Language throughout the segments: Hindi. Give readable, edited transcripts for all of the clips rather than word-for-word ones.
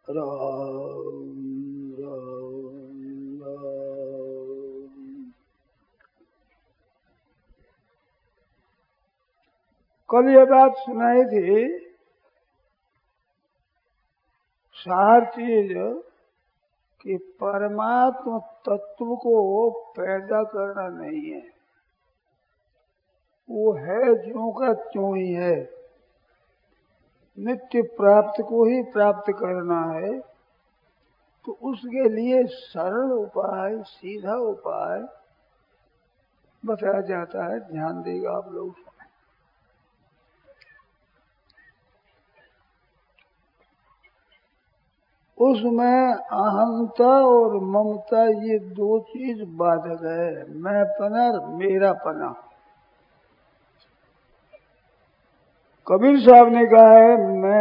राम राम राम। कल ये बात सुनाई थी, सार चीज कि परमात्मा तत्व को पैदा करना नहीं है, वो है ज्यों का त्यों ही है। नित्य प्राप्त को ही प्राप्त करना है, तो उसके लिए सरल उपाय, सीधा उपाय बताया जाता है। ध्यान देगा आप लोग। उसमें अहंता और ममता ये दो चीज बाधक है। मैं पना और मेरा पना। कबीर साहब ने कहा है,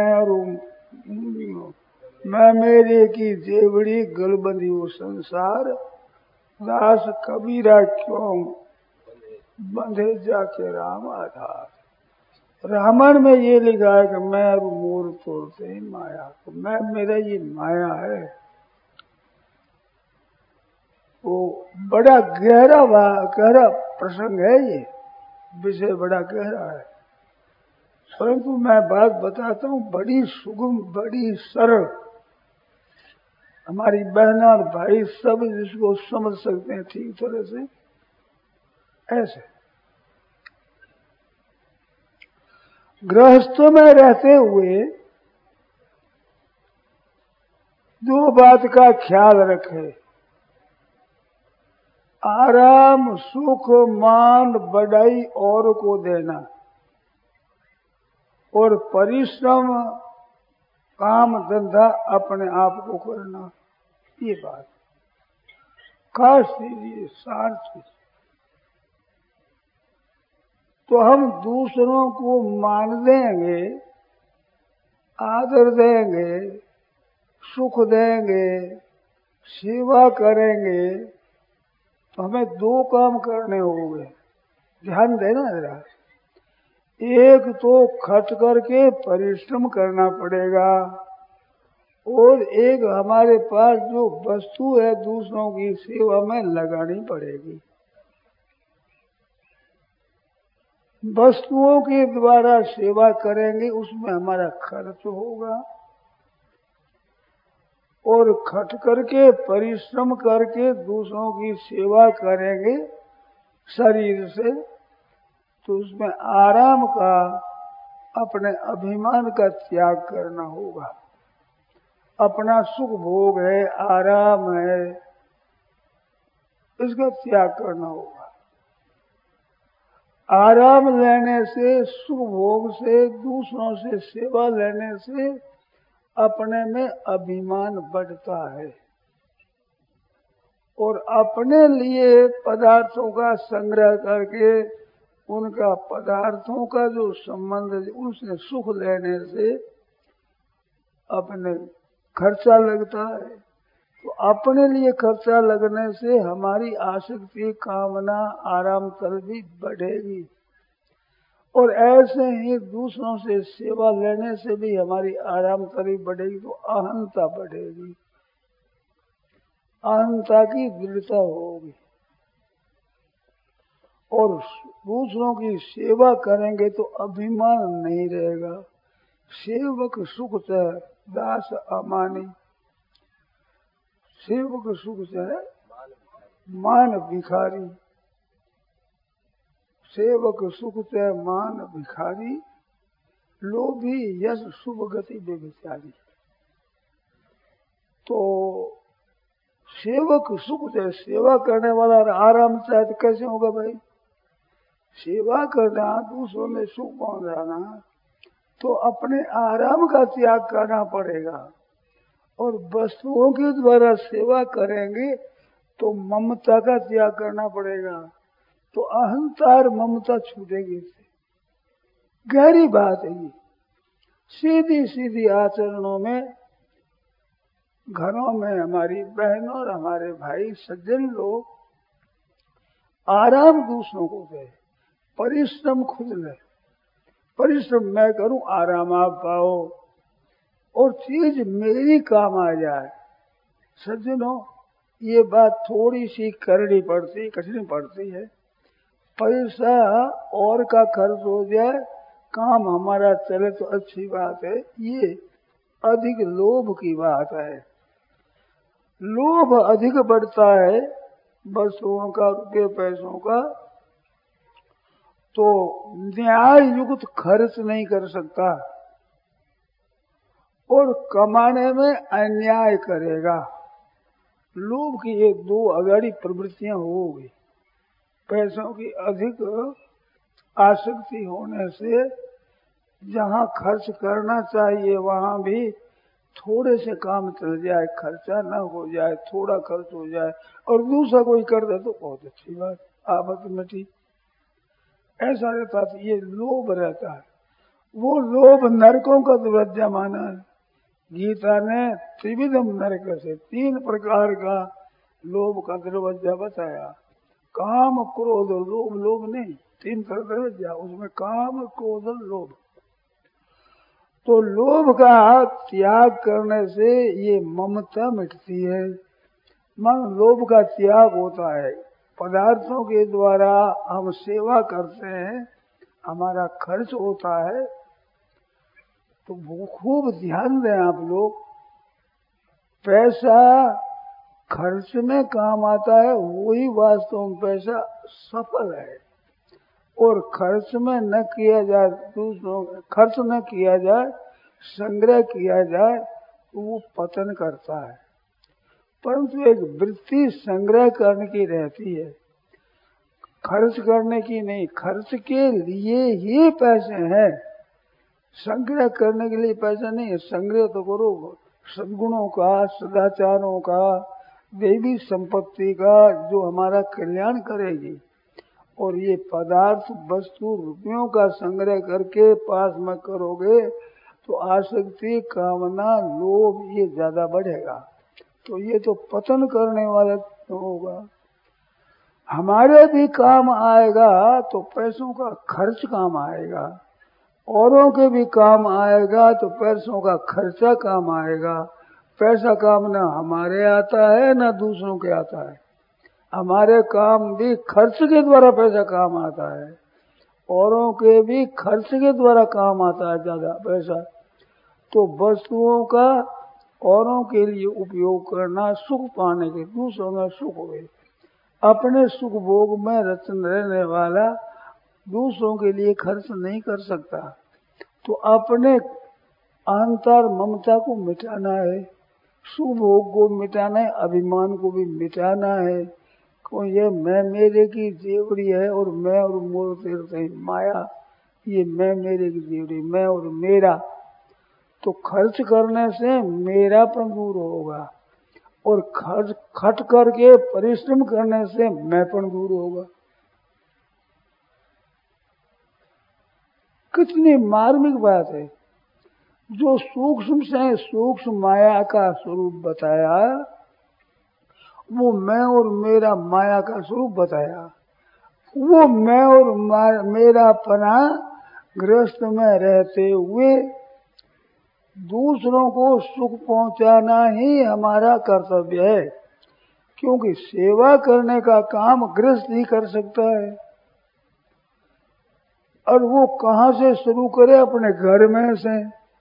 मैं मेरे की जेवड़ी गलबंदी वो संसार, दास कबीरा क्यों बंधे जाके राम आधार। रामायण में ये लिखा है कि मैं और मोर तोड़ते ही माया, तो मैं मेरा ये माया है। वो बड़ा गहरा प्रसंग है, ये विषय बड़ा गहरा है, परंतु मैं बात बताता हूँ बड़ी सुगम, बड़ी सरल। हमारी बहना और भाई सब इसको समझ सकते हैं ठीक तरह से। ऐसे गृहस्थों में रहते हुए दो बात का ख्याल रखें। आराम, सुख, मान, बढ़ाई और को देना, और परिश्रम, काम धंधा अपने आप को करना। ये बात खास लीजिए, सार चीज। तो हम दूसरों को मान देंगे, आदर देंगे, सुख देंगे, सेवा करेंगे, तो हमें दो काम करने होंगे। ध्यान देना जरा। एक तो खर्च करके परिश्रम करना पड़ेगा, और एक हमारे पास जो वस्तु है दूसरों की सेवा में लगानी पड़ेगी। वस्तुओं के द्वारा सेवा करेंगे, उसमें हमारा खर्च होगा, और खट करके परिश्रम करके दूसरों की सेवा करेंगे शरीर से, तो उसमें आराम का, अपने अभिमान का त्याग करना होगा। अपना सुख भोग है, आराम है, इसका त्याग करना होगा। आराम लेने से, सुख भोग से, दूसरों से सेवा लेने से अपने में अभिमान बढ़ता है, और अपने लिए पदार्थों का संग्रह करके उनका पदार्थों का जो संबंध है उनसे सुख लेने से अपने खर्चा लगता है। तो अपने लिए खर्चा लगने से हमारी आसक्ति, कामना, आराम तलबी बढ़ेगी, और ऐसे ही दूसरों से सेवा लेने से भी हमारी आराम तलबी बढ़ेगी, तो अहंता बढ़ेगी, अहंता की दृढ़ता होगी। और दूसरों की सेवा करेंगे तो अभिमान नहीं रहेगा। सेवक सुख से दास अमानी। सेवक सुख से मान भिखारी। सेवक सुख से मान भिखारी, लोभी यश शुभ गति बेविचारी। तो सेवक सुख से, सेवा करने वाला आराम चाहे तो कैसे होगा भाई? सेवा करना, दूसरों में सुख पहुंचाना, तो अपने आराम का त्याग करना पड़ेगा। और वस्तुओं के द्वारा सेवा करेंगे तो ममता का त्याग करना पड़ेगा, तो अहंता और ममता छूटेगी। गहरी बात है ये। सीधी सीधी आचरणों में, घरों में हमारी बहनों और हमारे भाई सज्जन लोग आराम दूसरों को दे, परिश्रम खुद ले। परिश्रम मैं करूं, आराम आप पाओ, और चीज मेरी काम आ जाए। सज्जनों, ये बात थोड़ी सी करनी पड़ती, कठिन पड़ती है। पैसा और का खर्च हो जाए, काम हमारा चले तो अच्छी बात है। ये अधिक लोभ की बात है। लोभ अधिक बढ़ता है वस्तुओं का, रुपये पैसों का, तो न्याय युक्त खर्च नहीं कर सकता और कमाने में अन्याय करेगा। लोभ की ये दो अगाड़ी प्रवृत्तियां होगी। पैसों की अधिक आसक्ति होने से जहाँ खर्च करना चाहिए वहाँ भी थोड़े से काम चल जाए, खर्चा न हो जाए, थोड़ा खर्च हो जाए और दूसरा कोई कर दे तो बहुत अच्छी बात, आफत मिटी। ऐसा रहता है, ये लोभ रहता है। वो लोभ नरकों का दरवाजा माना है। गीता ने त्रिविधम नरक से 3 प्रकार का लोभ का दरवाजा बताया। काम, क्रोध और लोभ। लोभ नहीं, 3 दरवाजा, उसमें काम, क्रोध और लोभ। तो लोभ का त्याग करने से ये ममता मिटती है। मन लोभ का त्याग होता है। पदार्थों के द्वारा हम सेवा करते हैं, हमारा खर्च होता है, तो खूब ध्यान दें आप लोग। पैसा खर्च में काम आता है, वही वास्तव में पैसा सफल है। और खर्च में न किया जाए, दूसरों खर्च न किया जाए, संग्रह किया जाए तो वो पतन करता है। परंतु एक वृत्ति संग्रह करने की रहती है, खर्च करने की नहीं। खर्च के लिए ही पैसे हैं, संग्रह करने के लिए पैसा नहीं है। संग्रह तो करो सद्गुणों का, सदाचारों का, देवी संपत्ति का, जो हमारा कल्याण करेगी। और ये पदार्थ, वस्तु, रुपयों का संग्रह करके पास में करोगे तो आसक्ति, कामना, लोभ ये ज्यादा बढ़ेगा, तो ये तो पतन करने वाला होगा। हमारे भी काम आएगा तो पैसों का खर्च काम आएगा, औरों के भी काम आएगा तो पैसों का खर्चा काम आएगा। पैसा काम न हमारे आता है न दूसरों के आता है। हमारे काम भी खर्च के द्वारा पैसा काम आता है, औरों के भी खर्च के द्वारा काम आता है ज्यादा पैसा। तो वस्तुओं का औरों के लिए उपयोग करना सुख पाने के, दूसरों में सुख हुए। अपने सुख भोग में रचन रहने वाला दूसरों के लिए खर्च नहीं कर सकता। तो अपने अंतर ममता को मिटाना है, सुख भोग को मिटाना है, अभिमान को भी मिटाना है। कोई ये मैं मेरे की जेवड़ी है और मैं और मोर तीरते हैं माया, ये मैं मेरे की जेवड़ी, मैं और मेरा। तो खर्च करने से मेरापन दूर होगा और खर्च खट करके परिश्रम करने से मैंपन दूर होगा। कितनी मार्मिक बात है। जो सूक्ष्म से सूक्ष्म माया का स्वरूप बताया, वो मैं और मेरा माया का स्वरूप बताया। वो मैं और मेरा पना गृहस्थ में रहते हुए दूसरों को सुख पहुंचाना ही हमारा कर्तव्य है, क्योंकि सेवा करने का काम गृहस्थ ही कर सकता है। और वो कहाँ से शुरू करे? अपने घर में से।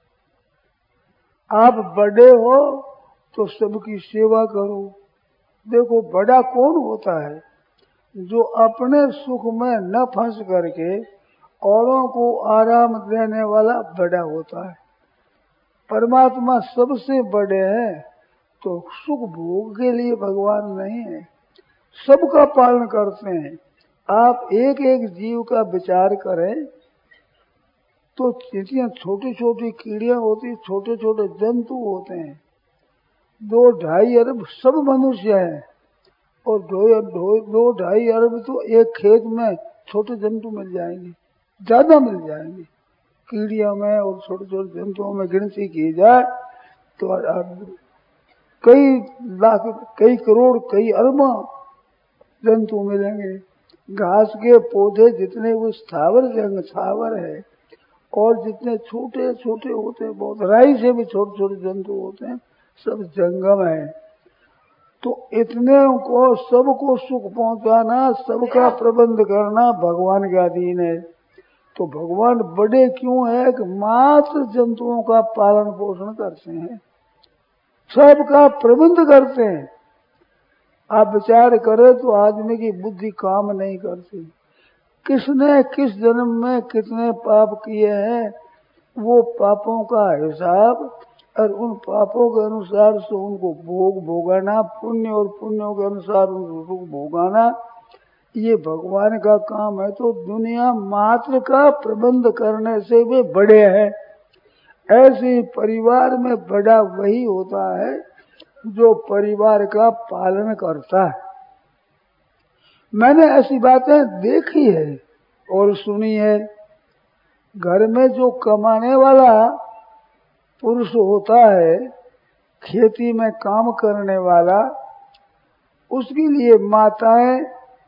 आप बड़े हो तो सबकी सेवा करो। देखो बड़ा कौन होता है? जो अपने सुख में न फंस करके औरों को आराम देने वाला बड़ा होता है। परमात्मा सबसे बड़े हैं, तो सुख भोग के लिए भगवान नहीं है, सबका पालन करते हैं। आप एक एक जीव का विचार करें तो चींटियां छोटी छोटी कीड़ियां होती, छोटे छोटे जंतु होते हैं। 2-2.5 अरब सब मनुष्य हैं और 2-2.5 अरब तो एक खेत में छोटे जंतु मिल जाएंगे, ज्यादा मिल जाएंगे। कीड़ियों में और छोटे छोटे जंतुओं में गिनती की जाए तो कई लाख, कई करोड़, कई अरबों जंतु मिलेंगे। घास के पौधे जितने वो स्थावर है और जितने छोटे छोटे होते हैं, बहुत राई से भी छोटे छोटे जंतु होते हैं, सब जंगम है। तो इतने को सबको सुख पहुंचाना, सबका प्रबंध करना भगवान के अधीन है। तो भगवान बड़े क्यों है कि मात्र जंतुओं का पालन पोषण करते हैं, सबका प्रबंध करते हैं। आप विचार करें तो आदमी की बुद्धि काम नहीं करती। किसने किस जन्म में कितने पाप किए हैं, वो पापों का हिसाब और उन पापों के अनुसार से उनको भोग भोगाना, पुण्य और पुण्यों के अनुसार उनको सुख भोगाना, ये भगवान का काम है। तो दुनिया मात्र का प्रबंध करने से वे बड़े हैं। ऐसे परिवार में बड़ा वही होता है जो परिवार का पालन करता है। मैंने ऐसी बातें देखी है और सुनी है। घर में जो कमाने वाला पुरुष होता है, खेती में काम करने वाला, उसके लिए माताएं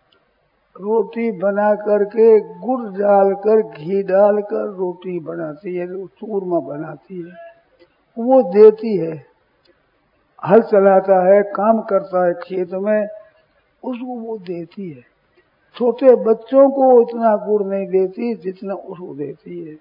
रोटी बना करके गुड़ डालकर घी डालकर रोटी बनाती है, चूरमा बनाती है, वो देती है। हल चलाता है, काम करता है खेत में, उसको वो देती है। छोटे बच्चों को इतना गुड़ नहीं देती जितना उसको देती है।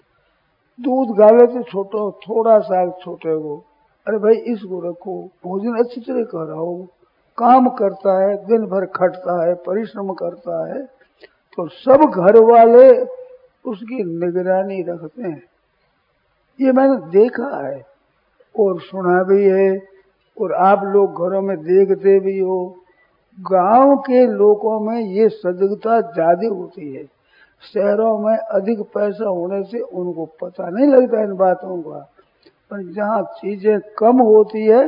दूध गाले तो छोटो थोड़ा सा छोटे को, अरे भाई इसको रखो, भोजन अच्छी तरह कराओ। काम करता है, दिन भर खटता है, परिश्रम करता है, तो सब घर वाले उसकी निगरानी रखते हैं। ये मैंने देखा है और सुना भी है, और आप लोग घरों में देखते भी हो। गांव के लोगों में ये सजगता ज्यादा होती है। शहरों में अधिक पैसा होने से उनको पता नहीं लगता इन बातों का, पर जहाँ चीजें कम होती है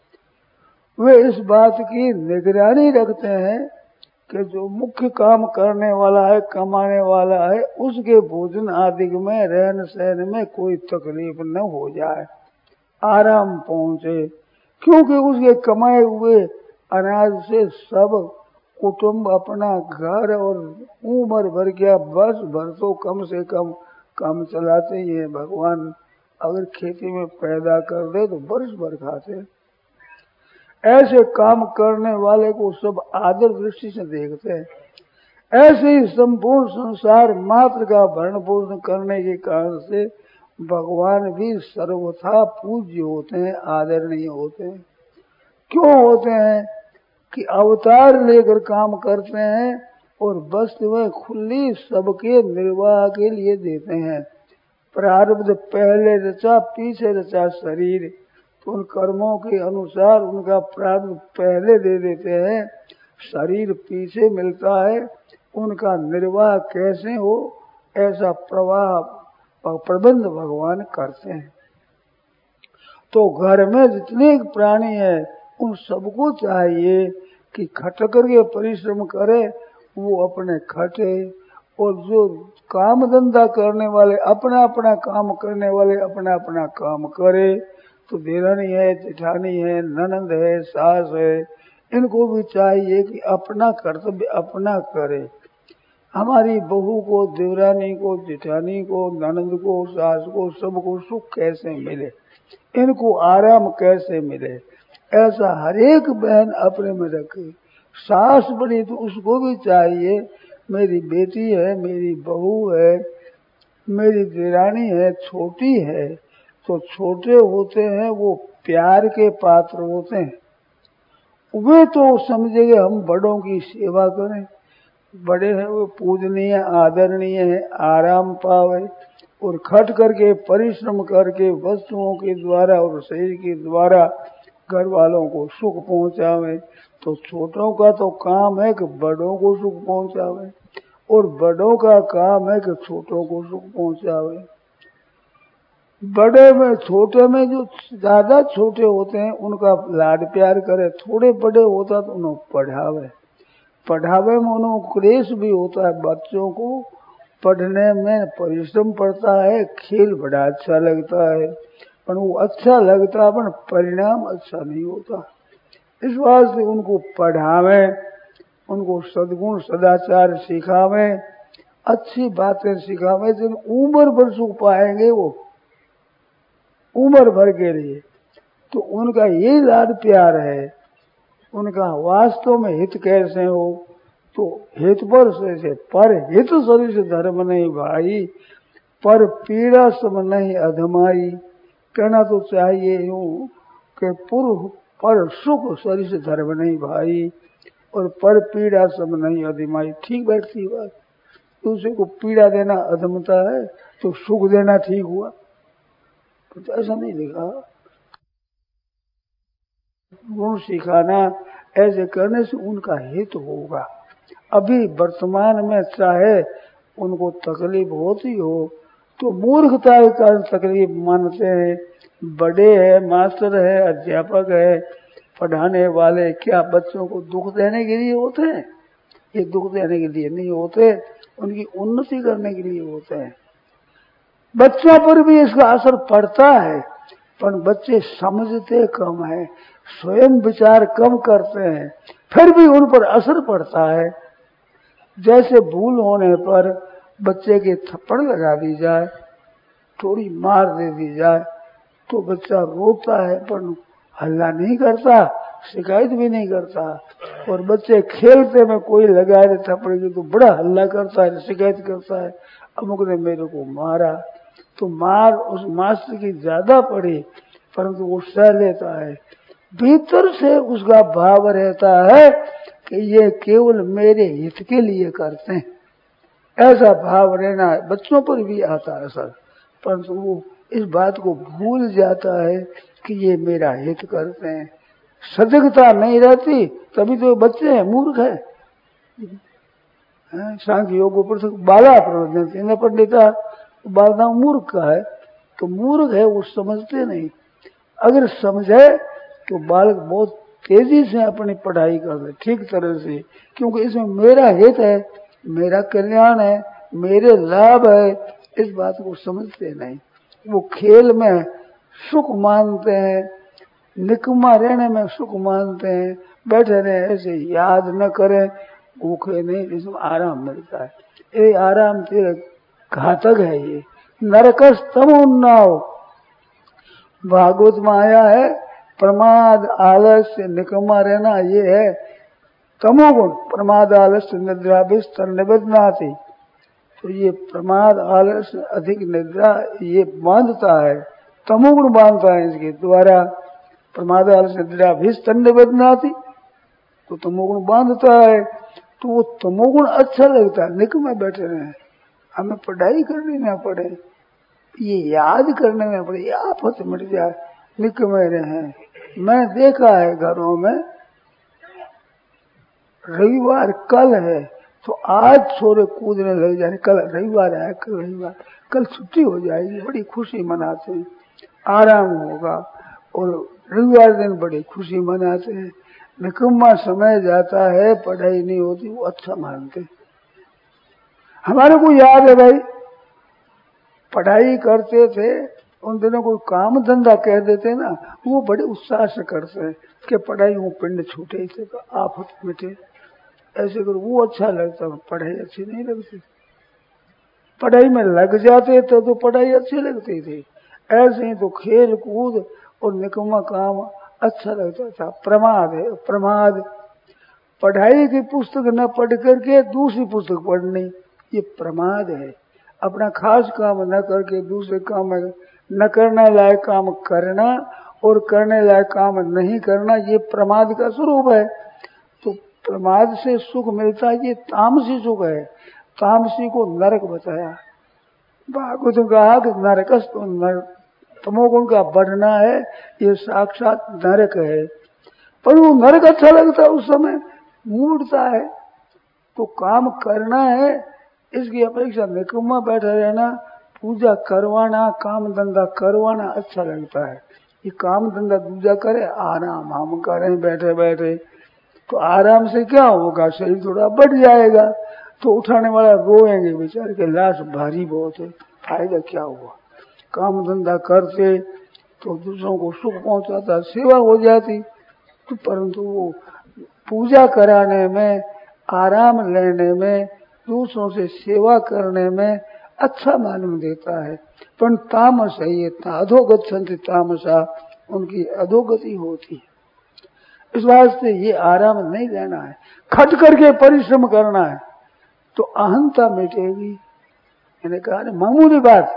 वे इस बात की निगरानी रखते हैं कि जो मुख्य काम करने वाला है, कमाने वाला है, उसके भोजन आदि में, रहन सहन में कोई तकलीफ न हो जाए, आराम पहुंचे। क्योंकि उसके कमाए हुए अनाज से सब कुटुंब अपना घर और उम्र भर क्या बस भर तो कम से कम चलाते ही है। भगवान अगर खेती में पैदा कर दे तो बरस भर खाते। ऐसे काम करने वाले को सब आदर दृष्टि से देखते हैं। ऐसे ही संपूर्ण संसार मात्र का भरण पोषण करने के कारण से भगवान भी सर्वथा पूज्य होते हैं, आदरणीय होते हैं। क्यों होते हैं कि अवतार लेकर काम करते हैं और वस्तुएं खुली सबके निर्वाह के लिए देते हैं। प्रारब्ध पहले रचा पीछे रचा शरीर, तो उन कर्मों के अनुसार उनका प्रारब्ध पहले दे देते हैं, शरीर पीछे मिलता है। उनका निर्वाह कैसे हो ऐसा प्रबंध भगवान करते हैं। तो घर में जितने प्राणी हैं उन सबको चाहिए कि खट करके परिश्रम करे, वो अपने खटे, और जो काम धंधा करने वाले अपना अपना काम करने वाले अपना अपना काम करे। तो देरानी है, जेठानी है, ननंद है, सास है, इनको भी चाहिए कि अपना कर्तव्य अपना करे। हमारी बहू को, देवरानी को, जेठानी को, ननंद को, सास को, सबको सुख कैसे मिले, इनको आराम कैसे मिले, ऐसा हर एक बहन अपने में रखे। सास बड़ी तो उसको भी चाहिए, मेरी बेटी है, मेरी बहू है, मेरी देरानी है, छोटी है, तो छोटे होते हैं वो प्यार के पात्र होते हैं। वे तो समझेंगे हम बड़ों की सेवा करें, बड़े हैं वो पूजनीय आदरणीय है, आराम पावे और खट करके परिश्रम करके वस्तुओं के द्वारा और शरीर के द्वारा घर वालों को सुख पहुंचावे। तो छोटों का तो काम है कि बड़ों को सुख पहुंचावे, और बड़ों का काम है कि छोटों को सुख पहुंचावे। बड़े में छोटे में जो ज्यादा छोटे होते हैं उनका लाड प्यार करे, थोड़े बड़े होता तो उन्हें पढ़ावे में उन्हें क्लेश भी होता है। बच्चों को पढ़ने में परिश्रम पड़ता है, खेल बड़ा अच्छा लगता है, पर वो अच्छा लगता है पर परिणाम अच्छा नहीं होता। इस वास्ते उनको पढ़ावे, उनको सद्गुण सदाचार सिखावे, अच्छी बातें सिखावे जो उम्र भर सुख पाएंगे, वो उम्र भर के लिए। तो उनका ये लाड प्यार है। उनका वास्तव में हित कैसे हो, तो हित पर से पर हित सरिस धर्म नहीं भाई, पर पीड़ा सम नहीं अधमाई। कहना तो चाहिए यूं कि पर सुख सरिस धर्म नहीं भाई, और पर पीड़ा सम नहीं अधमाई। ठीक बैठती बात। दूसरे को पीड़ा देना अधमता है, तो सुख देना ठीक हुआ। तो ऐसा नहीं लिखा। गुण सिखाना ऐसे करने से उनका हित होगा। अभी वर्तमान में चाहे उनको तकलीफ होती हो तो मूर्खता के कारण तकलीफ मानते हैं। बड़े है, मास्टर है, अध्यापक है, पढ़ाने वाले क्या बच्चों को दुख देने के लिए होते हैं? ये दुख देने के लिए नहीं होते, उनकी उन्नति करने के लिए होते हैं। बच्चों पर भी इसका असर पड़ता है, पर बच्चे समझते कम है, स्वयं विचार कम करते हैं, फिर भी उन पर असर पड़ता है। जैसे भूल होने पर बच्चे के थप्पड़ लगा दी जाए, थोड़ी मार दे दी जाए, तो बच्चा रोता है पर हल्ला नहीं करता, शिकायत भी नहीं करता। और बच्चे खेलते में कोई लगा दे थप्पड़ की तो बड़ा हल्ला करता है, शिकायत करता है, अमुक ने मेरे को मारा। तो मार उस मास्टर की ज्यादा पड़ी, परंतु वो सह लेता है। भीतर से उसका भाव रहता है कि ये केवल मेरे हित के लिए करते हैं, ऐसा भाव रहना है। बच्चों पर भी आता है असर, परंतु वो इस बात को भूल जाता है कि ये मेरा हित करते हैं। सजगता नहीं रहती, तभी तो बच्चे हैं, मूर्ख है। सांख्य योग पर बाला प्रवचन पंडिता, बालना मूर्ख का है, तो मूर्ख है, वो समझते नहीं। अगर समझे तो बालक बहुत तेजी से अपनी पढ़ाई कर ले, ठीक तरह से, क्योंकि इसमें मेरा हित है, मेरा कल्याण है, मेरे लाभ है, इस बात को समझते नहीं। वो खेल में सुख मानते हैं, निकम्मा रहने में सुख मानते हैं, बैठे रहे ऐसे याद न करें, भूखे नहीं, इसमें आराम मिलता है। ये आराम तेरे घातक है। ये नरकस तमोन्नाव भागवत में आया है। प्रमाद आलस्य निकम्मा रहना ये है तमोगुण। प्रमाद आलस्य निद्रा विस्तर निबद्धनाति। तो ये प्रमाद आलस्य अधिक निद्रा ये बांधता है, तमोगुण बांधता है। इसके द्वारा प्रमाद आलस्य निद्रा विस्तर निबद्धनाति, तो तमोगुण बांधता है। तो वो तमोगुण अच्छा लगता है, निक में बैठे रहे, हमें पढ़ाई करनी ना पड़े, ये याद करने में पड़े, ये आफत मिट जाए, निक में रहे। मैं देखा है घरों में, रविवार कल है तो आज छोरे कूदने लग जाए, कल रविवार है, कल रविवार, कल छुट्टी हो जाएगी, बड़ी खुशी मनाते हैं, आराम होगा। और रविवार दिन बड़ी खुशी मनाते हैं। निकम्मा समय जाता है, पढ़ाई नहीं होती, वो अच्छा मानते। हमारे को याद है भाई, पढ़ाई करते थे, उन दिनों कोई काम धंधा कह देते ना, वो बड़े उत्साह से करते हैं कि पढ़ाई वो पिंड छूटे थे, आफत मिटे, ऐसे करो, वो अच्छा लगता। पढ़ाई अच्छी नहीं लगती, पढ़ाई में लग जाते तो पढ़ाई अच्छी लगती थी। ऐसे ही तो खेल कूद और निकम्मा काम अच्छा लगता था। प्रमाद है, प्रमाद। पढ़ाई की पुस्तक न पढ़ करके दूसरी पुस्तक पढ़नी, ये प्रमाद है। अपना खास काम न करके दूसरे काम में न करने लायक काम करना और करने लायक काम नहीं करना, ये प्रमाद का स्वरूप है। तो प्रमाद से सुख मिलता है, ये तामसी सुख है। तामसी को नरक बताया। भागवत ने कहा कि नरकस तो नरक, तमोगुण का बढ़ना है, ये साक्षात नरक है। पर वो नरक अच्छा लगता है, उस समय मूडता है, तो काम करना है, इसकी अपेक्षा निकम्मा बैठा रहना, पूजा करवाना, काम धंधा करवाना अच्छा लगता है। ये काम धंधा दूजा करे, आराम हम करें बैठे बैठे, तो आराम से क्या होगा, शरीर थोड़ा बढ़ जाएगा, तो उठाने वाला रोएंगे बेचारे के, लाश भारी बहुत है, फायदा क्या हुआ। काम धंधा करते तो दूसरों को सुख पहुंचाता, सेवा हो जाती, तो परंतु वो पूजा कराने में, आराम लेने में दूसरों से सेवा करने में अच्छा मालूम देता है। पर तामस है ये, अधोगति तामसा, उनकी अधोगति होती है। इस वास्ते ये आराम नहीं लेना है, खट करके परिश्रम करना है तो अहंता मिटेगी। मैंने कहा मामूली बात,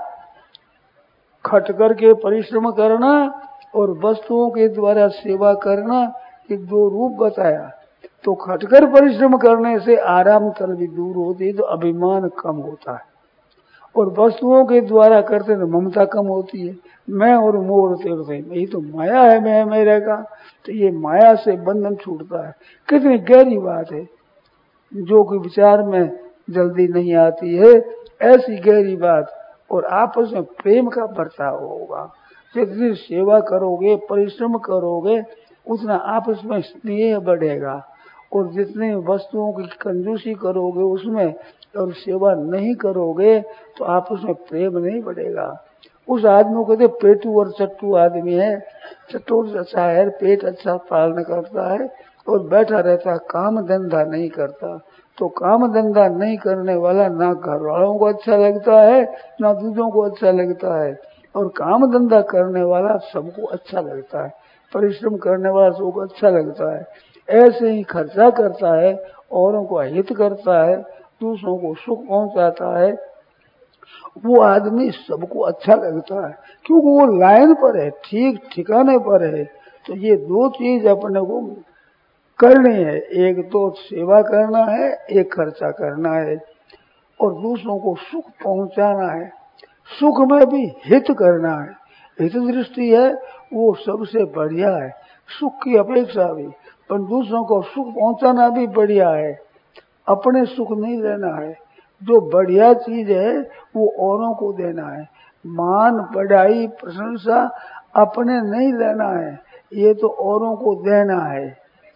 खट करके परिश्रम करना और वस्तुओं के द्वारा सेवा करना, ये दो रूप बताया। तो खटकर परिश्रम करने से आराम तल भी दूर होती है, तो अभिमान कम होता है, और वस्तुओं के द्वारा करते तो ममता कम होती है। मैं और मोर तेरते, यही तो माया है, मैं मेरे का, तो ये माया से बंधन छूटता है। कितनी गहरी बात है, जो कि विचार में जल्दी नहीं आती है, ऐसी गहरी बात। और आपस में प्रेम का बर्ताव होगा। जितनी सेवा करोगे, परिश्रम करोगे, उतना आपस में स्नेह बढ़ेगा। और जितने वस्तुओं की कंजूसी करोगे उसमें, और सेवा नहीं करोगे, तो आपस में प्रेम नहीं बढ़ेगा। उस आदमी को कहते पेटू और चट्टू आदमी है। चट्टू अच्छा है, पेट अच्छा पालन करता है और बैठा रहता, काम धंधा नहीं करता। तो काम धंधा नहीं करने वाला ना घर वालों को अच्छा लगता है, ना दूसरों को अच्छा लगता है। और काम धंधा करने वाला सबको अच्छा लगता है, परिश्रम करने वाला सबको अच्छा लगता है। ऐसे ही खर्चा करता है, औरों को हित करता है, दूसरों को सुख पहुंचाता है, वो आदमी सबको अच्छा लगता है, क्योंकि वो लाइन पर है, ठीक ठिकाने पर है। तो ये दो चीज अपने को करनी है, एक तो सेवा करना है, एक खर्चा करना है, और दूसरों को सुख पहुंचाना है। सुख में भी हित करना है, हित दृष्टि है वो सबसे बढ़िया है, सुख की अपेक्षा भी। पर दूसरों को सुख पहुंचाना भी बढ़िया है, अपने सुख नहीं लेना है। जो बढ़िया चीज है वो औरों को देना है। मान बढ़ाई प्रशंसा अपने नहीं लेना है, ये तो औरों को देना है।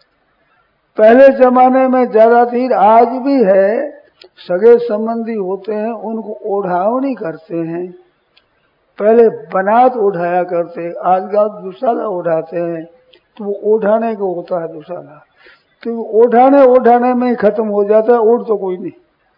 पहले जमाने में ज्यादा थी, आज भी है, सगे संबंधी होते हैं उनको ओढ़ावनी करते हैं। पहले बनात उठाया करते, आजकल दुसाला उठाते हैं। तो वो ओढ़ाने को होता है दुसाला, तो ओढ़ाने में ही खत्म हो जाता है, ओढ़ तो कोई नहीं।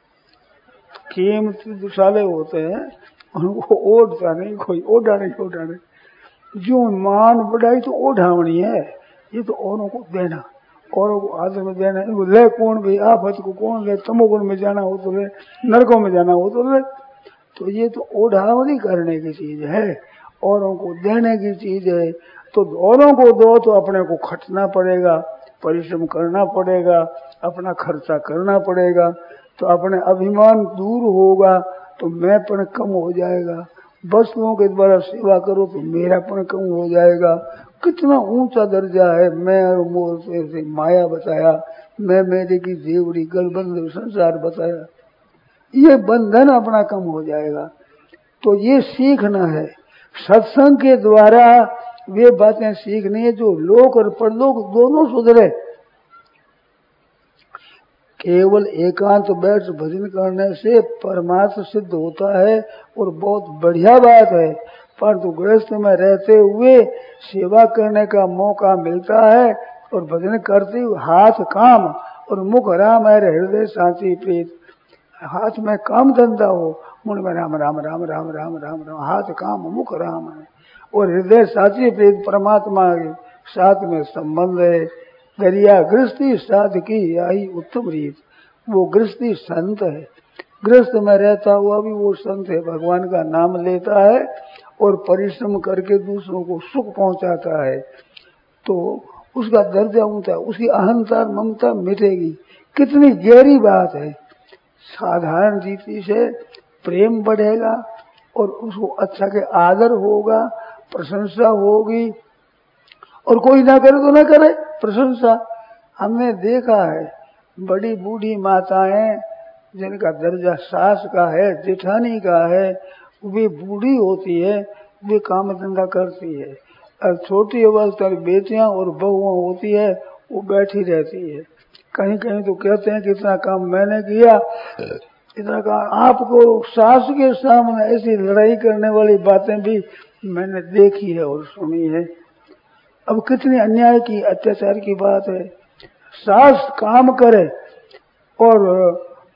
कीमती दुसाले होते हैं, उनको ओढ़ता नहीं कोई, ओढ़ाने। जो मान बढ़ाई तो ओढ़ावनी है, ये तो औरों को देना, औरों को आदर में देना। इनको ले कौन भी, आफत को कौन ले, तमोगुण में जाना हो तो ले, नरकों में जाना हो तो ले। तो ये तो ओढ़ावनी करने की चीज है, औरों को देने की चीज है। तो औरों को दो तो अपने को खटना पड़ेगा, परिश्रम करना पड़ेगा, अपना खर्चा करना पड़ेगा, तो अपने अभिमान दूर होगा, तो मैंपन कम हो जाएगा। वस्तुओं के द्वारा सेवा करो तो मेरापन कम हो जाएगा। कितना ऊंचा दर्जा है, मैं और मोर से माया बताया, मैं मेरे की देवड़ी गलबंध संसार बताया, ये बंधन अपना कम हो जाएगा। तो ये सीखना है, सत्संग के द्वारा वे बातें सीखनी है जो लोक और परलोक दोनों सुधरे। केवल एकांत बैठ भजन करने से परमार्थ सिद्ध होता है और बहुत बढ़िया बात है, परंतु गृहस्थ में रहते हुए सेवा करने का मौका मिलता है और भजन करते हुए हाथ काम और मुख राम है, हृदय शांति प्रीत। हाथ में काम धंधा हो, मुंह में राम राम राम राम राम राम राम, हाथ काम मुख राम है, और हृदय साची प्रीत परमात्मा के साथ में संबंध है। दरिया गृहस्थी साध की यही उत्तम रीत। वो गृहस्थी संत है, गृहस्थ में रहता हुआ भी वो संत है, भगवान का नाम लेता है और परिश्रम करके दूसरों को सुख पहुंचाता है, तो उसका दर्जा ऊंचा, उसकी अहंता ममता मिटेगी। कितनी गहरी बात है। साधारण रीति से प्रेम बढ़ेगा और उसको अच्छा के आदर होगा, प्रशंसा होगी, और कोई ना करे तो ना करे प्रशंसा। हमने देखा है बड़ी बूढ़ी माताएं जिनका दर्जा सास का है, जेठानी का है, वे बूढ़ी होती है, वे काम धंधा करती है, और छोटी अवस्था बेटियां और बहुआं होती है, वो बैठी रहती है। कहीं कहीं तो कहते हैं कि इतना काम मैंने किया, इतना काम। आपको सास के सामने ऐसी लड़ाई करने वाली बातें भी मैंने देखी है और सुनी है। अब कितनी अन्याय की, अत्याचार की बात है। सास काम करे और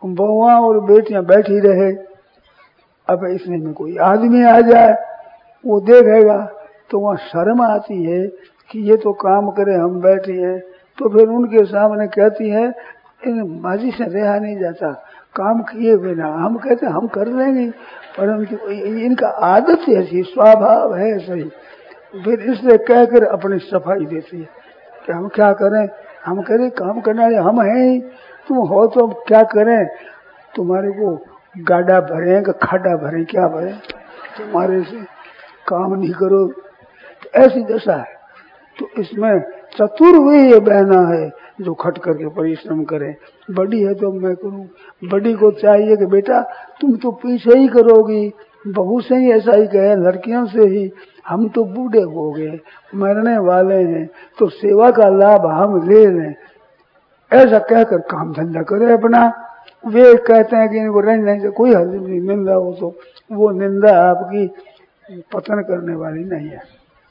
बहुआ और बेटियां बैठी रहे। अब इसमें में कोई आदमी आ जाए, वो देखेगा तो वहां शर्म आती है कि ये तो काम करे, हम बैठे हैं। तो फिर उनके सामने कहती है, इन माजी से रहा नहीं जाता, काम किए बिना। हम कहते हम कर लेंगे, परंतु इनका आदत ऐसी, स्वभाव है सही। फिर इसलिए कहकर अपनी सफाई देती है कि हम क्या करें, हम करें काम करने वाले हम हैं, तुम हो तो क्या करें, तुम्हारे को गाड़ा भरे कि खाड़ा भरे, क्या भरे, तुम्हारे से काम नहीं करो। तो ऐसी दशा है। तो इसमें चतुर ये बहना है जो खट करके परिश्रम करे। बड़ी है तो मैं करूं, बड़ी को चाहिए कि बेटा तुम तो पीछे ही करोगी, बहू से ही ऐसा ही कहे, लड़कियों से ही, हम तो बूढ़े हो गए, मरने वाले हैं, तो सेवा का लाभ हम ले लें। ऐसा कहकर काम धंधा करे अपना। वे कहते हैं कि इनको रहने से कोई हर्ज नहीं, निंदा हो तो वो निंदा आपकी पतन करने वाली नहीं है।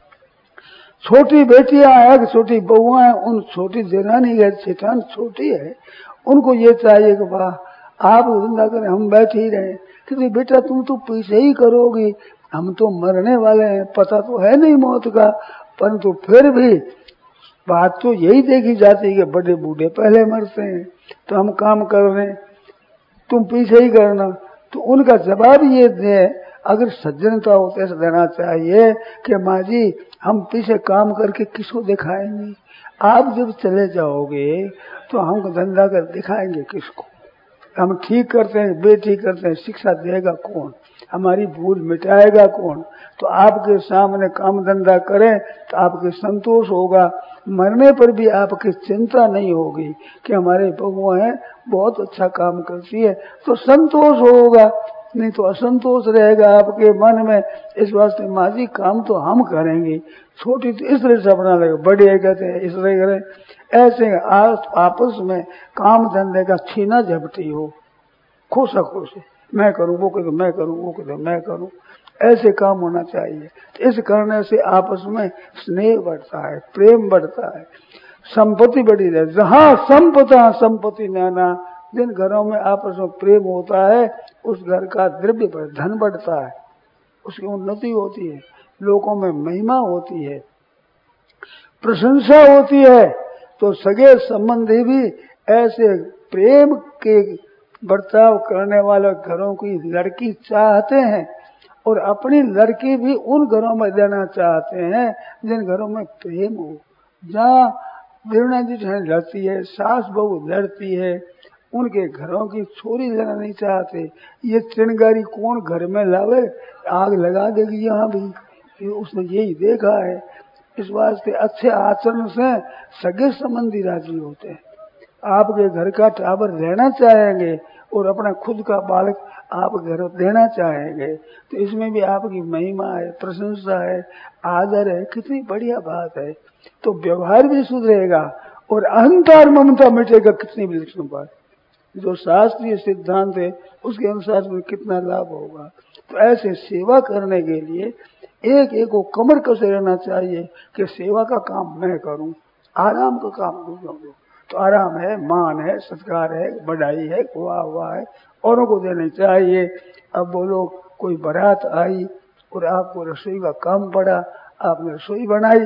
छोटी बेटियां है कि छोटी बहुआ है, उन छोटी देरानी है, जेठान छोटी है, उनको ये चाहिए कि वाह आप धंधा करें, हम बैठे ही रहे। क्योंकि बेटा तुम तो पीछे ही करोगी, हम तो मरने वाले हैं, पता तो है नहीं मौत का, परंतु फिर भी बात तो यही देखी जाती है कि बड़े बूढ़े पहले मरते हैं, तो हम काम कर रहे हैं, तुम पीछे ही करना। तो उनका जवाब ये दे, अगर सज्जनता होते ऐसा देना चाहिए कि माँ जी हम पीछे काम करके किसको दिखाएंगे, आप जब चले जाओगे तो हम धंधा कर दिखाएंगे किसको। हम ठीक करते हैं, बेठीक करते हैं, शिक्षा देगा कौन, हमारी भूल मिटाएगा कौन। तो आपके सामने काम धंधा करें तो आपके संतोष होगा, मरने पर भी आपकी चिंता नहीं होगी कि हमारे बहू है बहुत अच्छा काम करती है, तो संतोष होगा, नहीं तो असंतोष रहेगा आपके मन में। इस वास्ते माँ जी काम तो हम करेंगे, छोटी तो इस तरह से अपना लगे, बड़े कहते हैं इस तरह करें। ऐसे आपस में काम धंधे का छीना झपटी हो, खोसा खोसे, मैं करूं वो कहते मैं करूं, वो कहते मैं करूं, ऐसे काम होना चाहिए। इस करने से आपस में स्नेह बढ़ता है, प्रेम बढ़ता है, संपत्ति बढ़ी रहे। जहां संपदा संपत्ति नाना, जिन घरों में आपस में प्रेम होता है उस घर का द्रव्य पर धन बढ़ता है, उसकी उन्नति होती है, लोगों में महिमा होती है, प्रशंसा होती है। तो सगे संबंधी भी ऐसे प्रेम के बर्ताव करने वाले घरों की लड़की चाहते हैं, और अपनी लड़की भी उन घरों में देना चाहते हैं जिन घरों में प्रेम हो। जहाँ देवना जी लड़ती है, सास बहू लड़ती है, उनके घरों की छोरी लेना नहीं चाहते। ये चिंगारी कौन घर में लावे, आग लगा देगी यहाँ भी, उसने यही देखा है। इस वास्ते अच्छे आचरण से सगे संबंधी राजी होते हैं। आपके घर का टाबर रहना चाहेंगे और अपना खुद का बालक आप घर देना चाहेंगे, तो इसमें भी आपकी महिमा है, प्रशंसा है, आदर है, कितनी बढ़िया बात है। तो व्यवहार भी सुधरेगा और अहंकार ममता मिटेगा, कितनी विलक्षण बात। जो शास्त्रीय सिद्धांत है उसके अनुसार में कितना लाभ होगा। तो ऐसे सेवा करने के लिए एक एक को कमर कसे रहना चाहिए कि सेवा का काम मैं करूं, आराम का काम दूसरों को। तो आराम है, मान है, सत्कार है, बढ़ाई है, वाह वाह है, औरों को देने चाहिए। अब बोलो कोई बारात आई और आपको रसोई का काम पड़ा, आपने रसोई बनाई,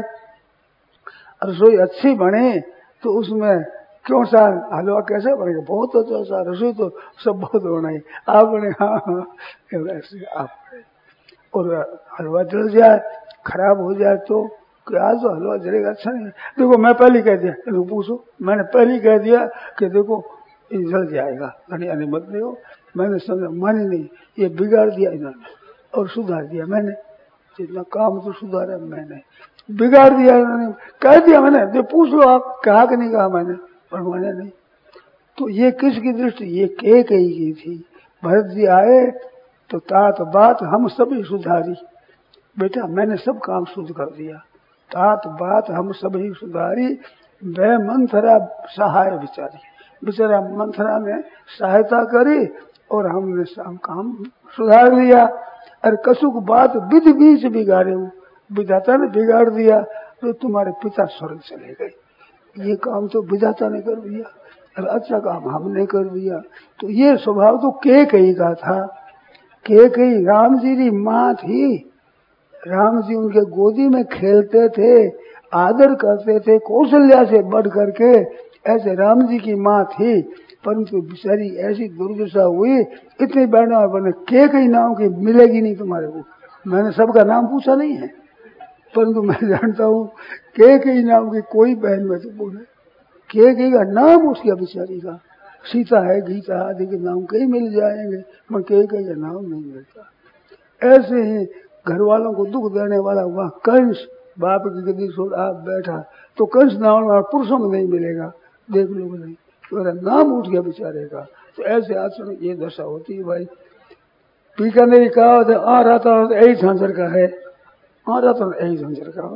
रसोई अच्छी बने तो उसमें क्यों सा हलवा कैसे बनेगा, बहुत अच्छा सा, रसोई तो सब बहुत बनाई आपने, हाँ ऐसे आप, और हलवा जल जाए, खराब हो जाए तो क्या, तो हलवा जलेगा अच्छा नहीं। देखो मैं पहले कह दिया, देखो पूछो, मैंने पहले कह दिया कि देखो ये जल जाएगा, धनिया मत दो, मैंने समझा मानी नहीं, ये बिगाड़ दिया इन्होंने और सुधार दिया मैंने, जितना काम तो सुधारा मैंने, बिगाड़ दिया इन्होंने, कह दिया मैंने, जो पूछ लो आप, कहा कि नहीं कहा मैंने, पर मैंने नहीं। तो ये किसकी दृष्टि, ये कई की थी। भरत जी आए तो तात बात हम सभी सुधारी, बेटा मैंने सब काम शुद्ध कर दिया, तात बात हम सभी सुधारी, वह मंथरा सहाय बिचारी, बेचारा मंथरा ने सहायता करी और हमने सब काम सुधार लिया। और कसुक बात विधि बीच बिगाड़े, विधाता ने बिगाड़ दिया तो तुम्हारे पिता स्वर्ग चले गए, ये काम तो विधाता ने कर दिया। अच्छा काम हमने कर दिया। तो ये स्वभाव तो कैकेयी का था। कैकेयी राम जी की माँ थी। राम जी उनके गोदी में खेलते थे, आदर करते थे, कौशल्या से बढ़ करके। ऐसे राम जी की माँ थी, परंतु बेचारी ऐसी दुर्दशा हुई, इतनी बहनों बने कैकेयी नाम की मिलेगी नहीं तुम्हारे को। मैंने सबका नाम पूछा नहीं है, परंतु मैं जानता हूँ कैकेयी नाम की कोई बहन में तो बोले। कैकेयी का नाम उसके बेचारी का, सीता है, गीता आदि के नाम कई मिल जाएंगे, मगर कैकेयी का नाम नहीं मिलता। ऐसे ही घर वालों को दुख देने वाला वह कंस बाप की गद्दी छोड़ आप बैठा, तो कंस नाम वाला पुरुषों में नहीं मिलेगा, देख लो नहीं, तो नाम उठ गया बेचारे का। तो ऐसे आचरण ये दशा होती है भाई। बीकानेरी कहा आ रहा था यही झांझर का है, आ रहा था यही झांझर का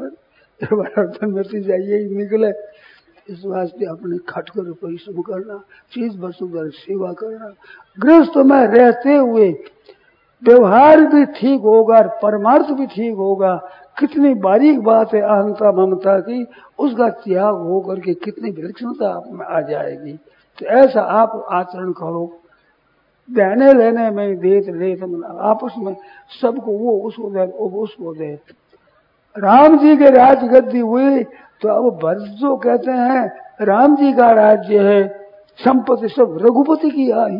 है, जाइए निकले। इस वास्ते अपने खटकर परिश्रम करना, चीज वस्तु सेवा करना, गृहस्थ में रहते हुए व्यवहार भी ठीक होगा, परमार्थ भी ठीक होगा। कितनी बारीक बात है अहंता ममता की, उसका त्याग हो करके कितनी विलक्षणता आप में आ जाएगी। तो ऐसा आप आचरण करो, देने लेने में देत लेत आपस में सबको, वो उसको दे वो उसको दे। राम जी के राज गद्दी हुई तो अब भरत जो कहते हैं राम जी का राज्य है, संपत्ति सब रघुपति की आई,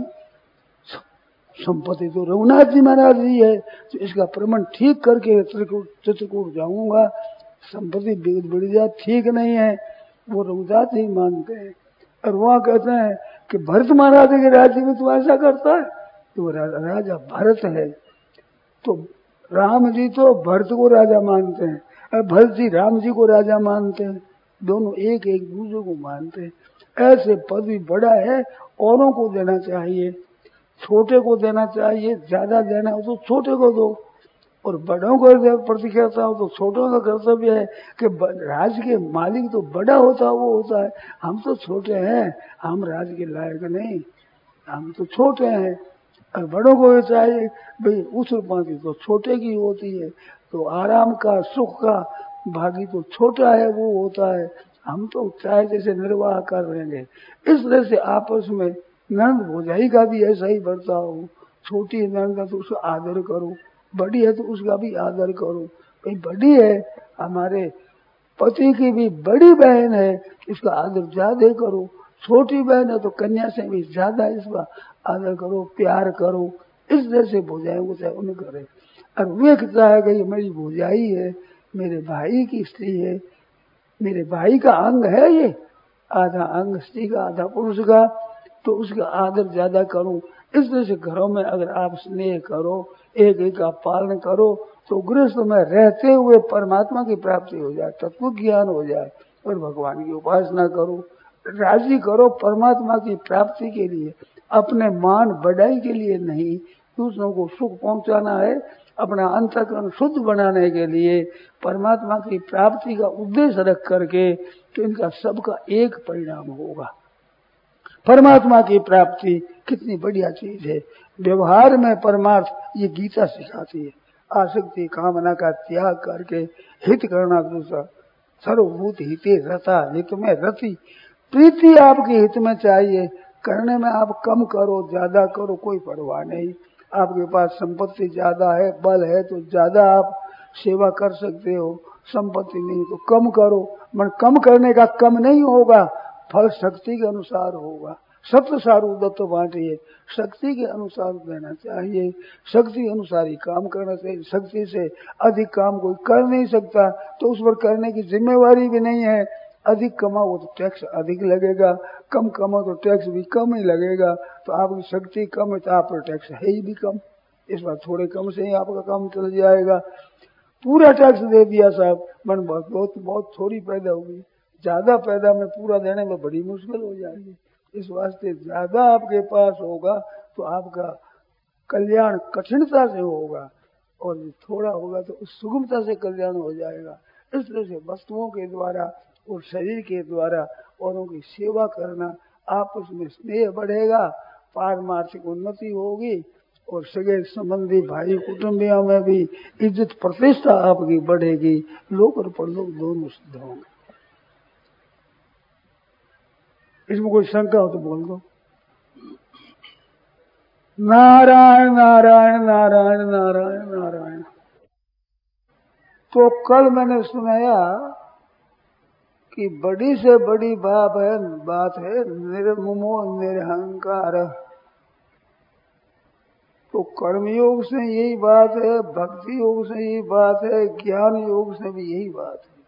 संपत्ति तो रघुनाथ जी महाराज जी है। तो इसका प्रमाण ठीक करके चित्रकूट जाऊंगा, संपत्ति बढ़ जाए ठीक नहीं है, वो रघुनाथ जी मानते हैं। और वहां कहते हैं कि भरत महाराज के राज्य में तो ऐसा करता है, तो राजा भरत है। तो राम जी तो भरत को राजा मानते हैं, और भरत जी राम जी को राजा मानते हैं, दोनों एक एक दूसरे को मानते हैं। ऐसे पद भी बड़ा है, औरों को देना चाहिए, छोटे को देना चाहिए, ज्यादा देना हो तो छोटे को दो, और बड़ों को प्रति कहता हो तो छोटों का कर्तव्य है कि राज्य के मालिक तो बड़ा होता है, वो होता है, हम तो छोटे हैं, हम राज्य के लायक नहीं, हम तो छोटे हैं। और बड़ों को ये चाहिए भाई उछल पाती तो छोटे की होती है, तो आराम का सुख का भागी तो छोटा है, वो होता है, हम तो चाहे जैसे निर्वाह कर रहेंगे। इस तरह से आपस में नंद भौजाई का भी ऐसा ही बर्ताव हो, छोटी नंद है तो उसका आदर करो, बड़ी है तो उसका भी आदर करो। भाई बड़ी है, हमारे पति की भी बड़ी बहन है, इसका आदर ज्यादा करो, छोटी बहन है तो कन्या से भी ज्यादा इसका आदर करो, प्यार करो। इस तरह से भौजाई को चाहे उन्हें करे। और वे कहता है कि ये मेरी भौजाई है, मेरे भाई की स्त्री है, मेरे भाई का अंग है, ये आधा अंग स्त्री का आधा पुरुष का, तो उसका आदर ज्यादा करो। इस तरह से घरों में अगर आप स्नेह करो, एक एक का पालन करो, तो गृहस्थ में रहते हुए परमात्मा की प्राप्ति हो जाए, तत्व ज्ञान हो जाए, और भगवान की उपासना करो, राजी करो परमात्मा की प्राप्ति के लिए, अपने मान बढ़ाई के लिए नहीं, दूसरों को सुख पहुंचाना है, अपना अंतःकरण शुद्ध बनाने के लिए, परमात्मा की प्राप्ति का उद्देश्य रख करके, तो इनका सबका एक परिणाम होगा। परमात्मा की प्राप्ति कितनी बढ़िया चीज है। व्यवहार में परमार्थ ये गीता सिखाती है। आसक्ति कामना का त्याग करके हित करना दूसरा, सर्वभूत हिते रता, हित में रति, प्रीति आपकी हित में चाहिए, करने में आप कम करो ज्यादा करो कोई परवाह नहीं। आपके पास संपत्ति ज्यादा है, बल है, तो ज्यादा आप सेवा कर सकते हो, संपत्ति नहीं तो कम करो, मन कम करने का कम नहीं होगा, फल शक्ति के अनुसार होगा। सत्य सारू दत्त बांटिए, शक्ति के अनुसार देना चाहिए, शक्ति अनुसार ही काम करना चाहिए। शक्ति से अधिक काम कोई कर नहीं सकता, तो उस पर करने की जिम्मेवारी भी नहीं है। अधिक कमाओ तो टैक्स अधिक लगेगा, कम कमाओ तो टैक्स भी कम ही लगेगा। तो आपकी शक्ति कम है तो आप पर टैक्स है ही भी कम, इस बार थोड़े कम से ही आपका काम चल जाएगा। पूरा टैक्स दे दिया साहब, मन बहुत थोड़ी पैदा होगी, ज्यादा पैदा में पूरा देने में बड़ी मुश्किल हो जाएगी। इस वास्ते ज्यादा आपके पास होगा तो आपका कल्याण कठिनता से होगा, और थोड़ा होगा तो सुगमता से कल्याण हो जाएगा। इस तरह से वस्तुओं के द्वारा और शरीर के द्वारा औरों की सेवा करना, आपस में स्नेह बढ़ेगा, पारमार्थिक उन्नति होगी, और सगे संबंधी भाई कुटुंबियों में भी इज्जत प्रतिष्ठा आपकी बढ़ेगी, लोक और परलोक दोनों सिद्ध होंगे। इसमें कोई शंका हो तो बोल दो। नारायण नारायण नारायण नारायण नारायण। तो कल मैंने सुनाया कि बड़ी से बड़ी बात है निर्ममो निरहंकार। तो कर्मयोग से यही बात है, भक्ति योग से यही बात है, ज्ञान योग से भी यही बात है।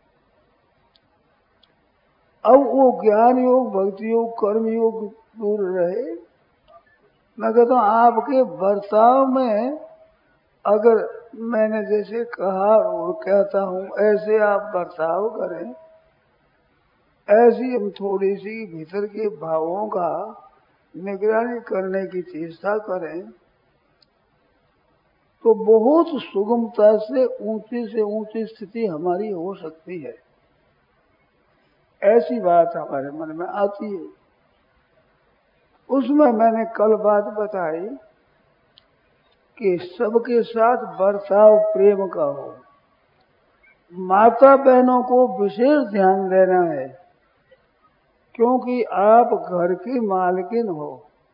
अब वो ज्ञान योग, भक्ति योग, कर्म योग दूर रहे। मैं कहता हूं आपके बर्ताव में अगर मैंने जैसे कहा और कहता हूं ऐसे आप बर्ताव करें, ऐसी हम थोड़ी सी भीतर के भावों का निगरानी करने की चेष्टा करें तो बहुत सुगमता से ऊंची स्थिति हमारी हो सकती है। ऐसी बात हमारे मन में आती है। उसमें मैंने कल बात बताई कि सबके साथ बर्ताव प्रेम का हो। माता बहनों को विशेष ध्यान देना है, क्योंकि आप घर की मालकिन हो।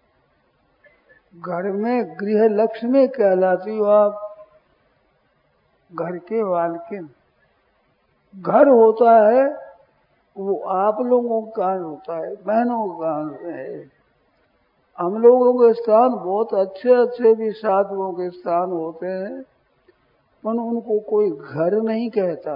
घर में गृह लक्ष्मी कहलाती हो आप, घर के मालकिन। घर होता है वो आप लोगों का कान होता है, बहनों का कान है। हम लोगों के स्थान बहुत अच्छे अच्छे भी साधुओं के स्थान होते हैं, पर उनको कोई घर नहीं कहता।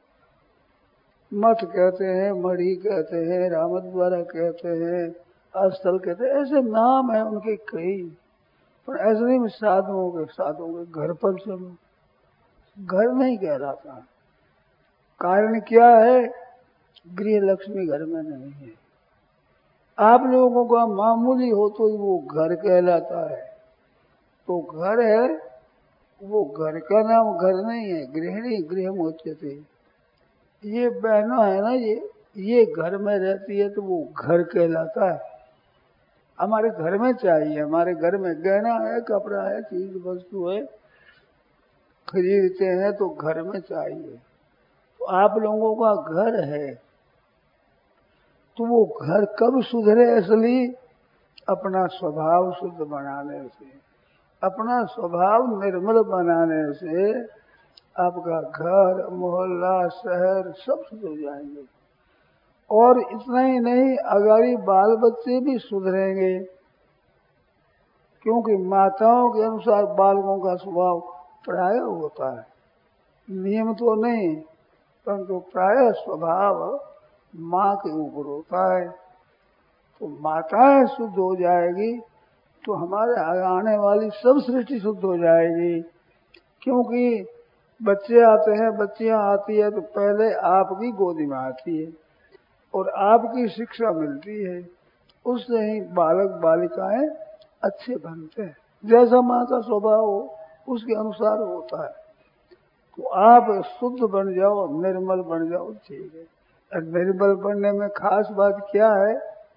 मठ कहते हैं, मढ़ी कहते हैं, रामद्वारा कहते हैं, अस्थल कहते हैं, ऐसे नाम है उनके कई। पर ऐसे नहीं साधुओं के घर पर चलो, घर नहीं कहलाता। कारण क्या है? गृह लक्ष्मी घर में नहीं है। आप लोगों का मामूली हो तो वो घर कहलाता है। तो घर है, वो घर का नाम घर नहीं है। गृहिणी गृह होते थे, ये बहना है ना, ये घर में रहती है तो वो घर कहलाता है। हमारे घर में चाहिए, हमारे घर में गहना है, कपड़ा है, चीज वस्तु है, खरीदते हैं तो घर में चाहिए। तो आप लोगों का घर है, तो वो घर कब सुधरे? असली अपना स्वभाव शुद्ध बनाने से, अपना स्वभाव निर्मल बनाने से आपका घर, मोहल्ला, शहर सब शुद्ध हो जाएंगे। और इतना ही नहीं, अगाड़ी बाल बच्चे भी सुधरेंगे, क्योंकि माताओं के अनुसार बालकों का स्वभाव प्राय होता है। नियम तो नहीं, परंतु प्राय स्वभाव माँ के ऊपर होता है। तो माताएं शुद्ध हो जाएगी तो हमारे आने वाली सब सृष्टि शुद्ध हो जाएगी। क्योंकि बच्चे आते हैं, बच्चियां आती है तो पहले आपकी गोदी में आती है और आपकी शिक्षा मिलती है, उससे ही बालक बालिकाएं अच्छे बनते हैं। जैसा माँ का स्वभाव हो उसके अनुसार होता है। तो आप शुद्ध बन जाओ, निर्मल बन जाओ, ठीक है। और निर्मल बनने में खास बात क्या है?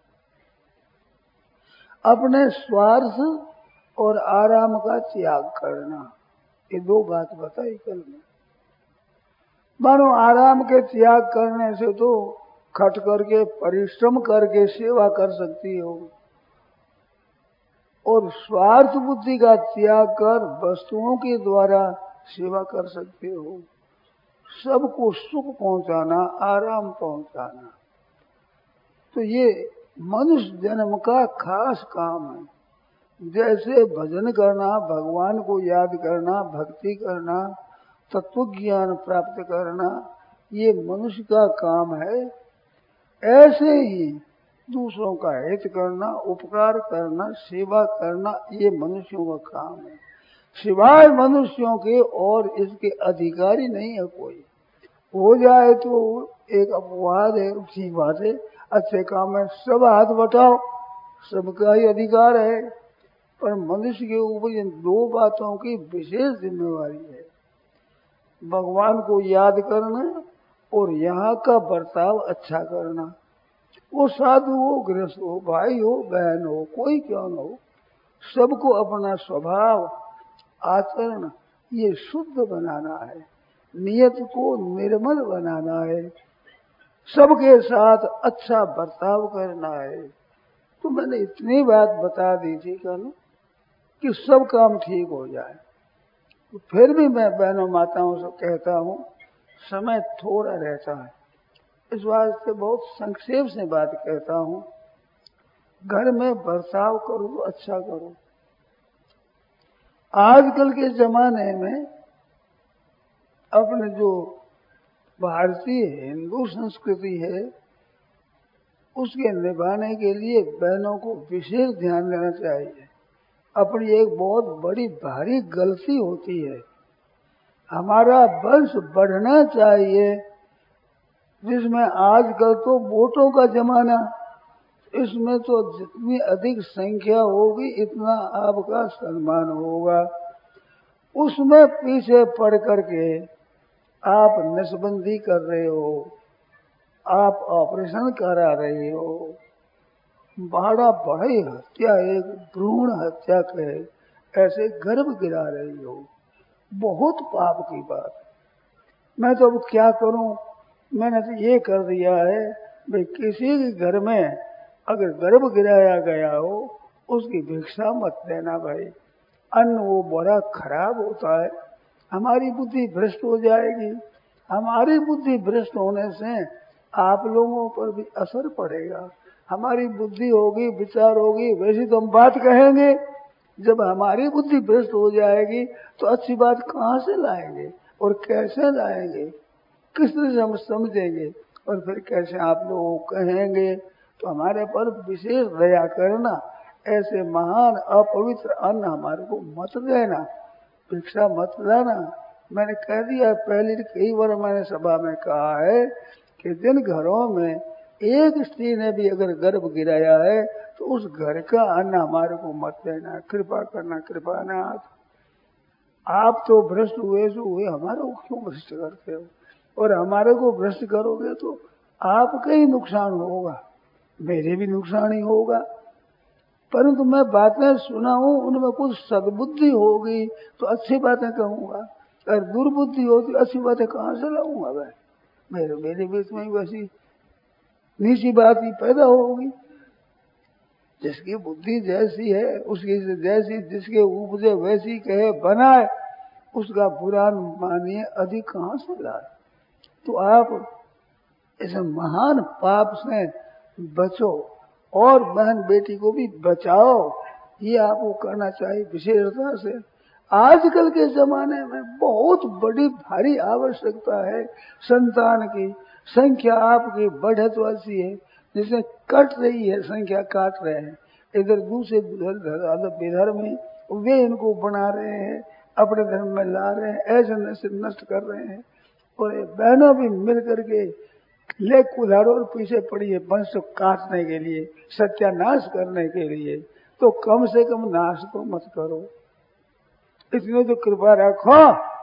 अपने स्वार्थ और आराम का त्याग करना। ये दो बात बताई कल में। मानो आराम के त्याग करने से तो खट करके परिश्रम करके सेवा कर सकती हो, और स्वार्थ बुद्धि का त्याग कर वस्तुओं के द्वारा सेवा कर सकते हो। सबको सुख पहुंचाना, आराम पहुंचाना, तो ये मनुष्य जन्म का खास काम है। जैसे भजन करना, भगवान को याद करना, भक्ति करना, तत्व ज्ञान प्राप्त करना, ये मनुष्य का काम है। ऐसे ही दूसरों का हित करना, उपकार करना, सेवा करना, ये मनुष्यों का काम है। सिवाय मनुष्यों के और इसके अधिकारी नहीं है कोई। हो जाए तो एक अपवाद है, ठीक बात है, अच्छे काम है, सब हाथ बटाओ, सबका ही अधिकार है। पर मनुष्य के ऊपर इन दो बातों की विशेष जिम्मेवारी है, भगवान को याद करना और यहाँ का बर्ताव अच्छा करना। वो साधु हो, गृहस्थ हो, भाई हो, बहन हो, कोई क्यों न हो, सबको अपना स्वभाव, आचरण ये शुद्ध बनाना है, नियत को निर्मल बनाना है, सबके साथ अच्छा बर्ताव करना है, तो मैंने इतनी बात बता दी थी कल कि सब काम ठीक हो जाए। तो फिर भी मैं बहनों माताओं से कहता हूँ, समय थोड़ा रहता है, इस वास्ते बहुत संक्षेप से बात कहता हूँ। घर में बर्ताव करो तो अच्छा करो। आजकल के जमाने में अपने जो भारतीय हिंदू संस्कृति है उसके निभाने के लिए बहनों को विशेष ध्यान देना चाहिए। अपनी एक बहुत बड़ी भारी गलती होती है, हमारा वंश बढ़ना चाहिए, जिसमें आजकल तो वोटों का जमाना, इसमें तो जितनी अधिक संख्या होगी इतना आपका सम्मान होगा। उसमें पीछे पड़ करके आप नसबंदी कर रहे हो, आप ऑपरेशन करा रहे हो, बड़ी हत्या, एक भ्रूण हत्या कहे ऐसे गर्भ गिरा रही हो, बहुत पाप की बात। मैं तो अब क्या करूं, मैंने तो ये कर दिया है भाई किसी के घर में अगर गर्भ गिराया गया हो उसकी भिक्षा मत देना भाई, अन्न वो बड़ा खराब होता है, हमारी बुद्धि भ्रष्ट हो जाएगी। हमारी बुद्धि भ्रष्ट होने से आप लोगों पर भी असर पड़ेगा। हमारी बुद्धि होगी, विचार होगी, वैसी तो हम बात कहेंगे। जब हमारी बुद्धि भ्रष्ट हो जाएगी तो अच्छी बात कहाँ से लाएंगे और कैसे लाएंगे, किस तरह से हम समझेंगे और फिर कैसे आप लोगों को कहेंगे। तो हमारे पर विशेष दया करना, ऐसे महान अपवित्र अन्न हमारे को मत देना, भिक्षा मत लाना। मैंने कह दिया पहले, कई बार मैंने सभा में कहा है कि जिन घरों में एक स्त्री ने भी अगर गर्भ गिराया है तो उस घर का अन्न हमारे को मत देना, कृपा करना, कृपानाथ। आप तो भ्रष्ट हुए जो हुए, हमारे को क्यों भ्रष्ट करते हो? और हमारे को भ्रष्ट करोगे तो आपका ही नुकसान होगा, मेरे भी नुकसान ही होगा। परंतु मैं बातें सुना हूं, उनमें कुछ सद्बुद्धि होगी तो अच्छी बातें कहूंगा, अगर दुर्बुद्धि होती अच्छी बातें कहां से लाऊंगा मैं? मेरे बीच में वैसी नीची बात ही पैदा होगी। जिसकी बुद्धि जैसी है उसकी जैसी, जिसके उपजे वैसी कहे बनाए, उसका बुरा मानिए अधिक कहां से लाए। तो आप इस महान पाप से बचो और बहन बेटी को भी बचाओ, ये आपको करना चाहिए विशेषता से। आजकल के जमाने में बहुत बड़ी भारी आवश्यकता है, संतान की संख्या आपकी बढ़त वाली है, जिसमें कट रही है, संख्या काट रहे हैं, इधर दूसरे धर्म में वे इनको बना रहे हैं, अपने धर्म में ला रहे हैं, ऐसे नष्ट कर रहे हैं। और बहनों भी मिल करके ले कुल्हाड़ों और पीछे पड़ी है वंश को काटने के लिए, सत्यानाश करने के लिए। तो कम से कम नाश तो मत करो, इसमें तो कृपा रखो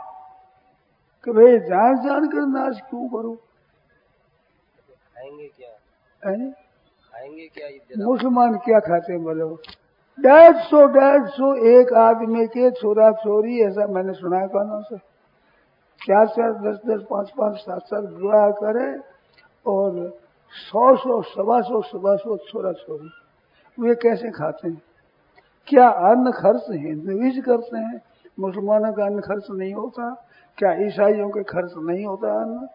कि भाई जान जान कर नाश क्यों करो। खाएंगे क्या? खाएंगे क्या? मुसलमान क्या खाते हैं बोलो? 150 एक आदमी के छोरा छोरी, ऐसा मैंने सुना है कानों से। 4 10 5 7 विवाह करे और 100 सवा सौ छोरा छोरी, वे कैसे खाते हैं? क्या अन्न खर्च हिंदू ही करते हैं? मुसलमानों का अन्न खर्च नहीं होता क्या? ईसाइयों के खर्च नहीं होता अन्न?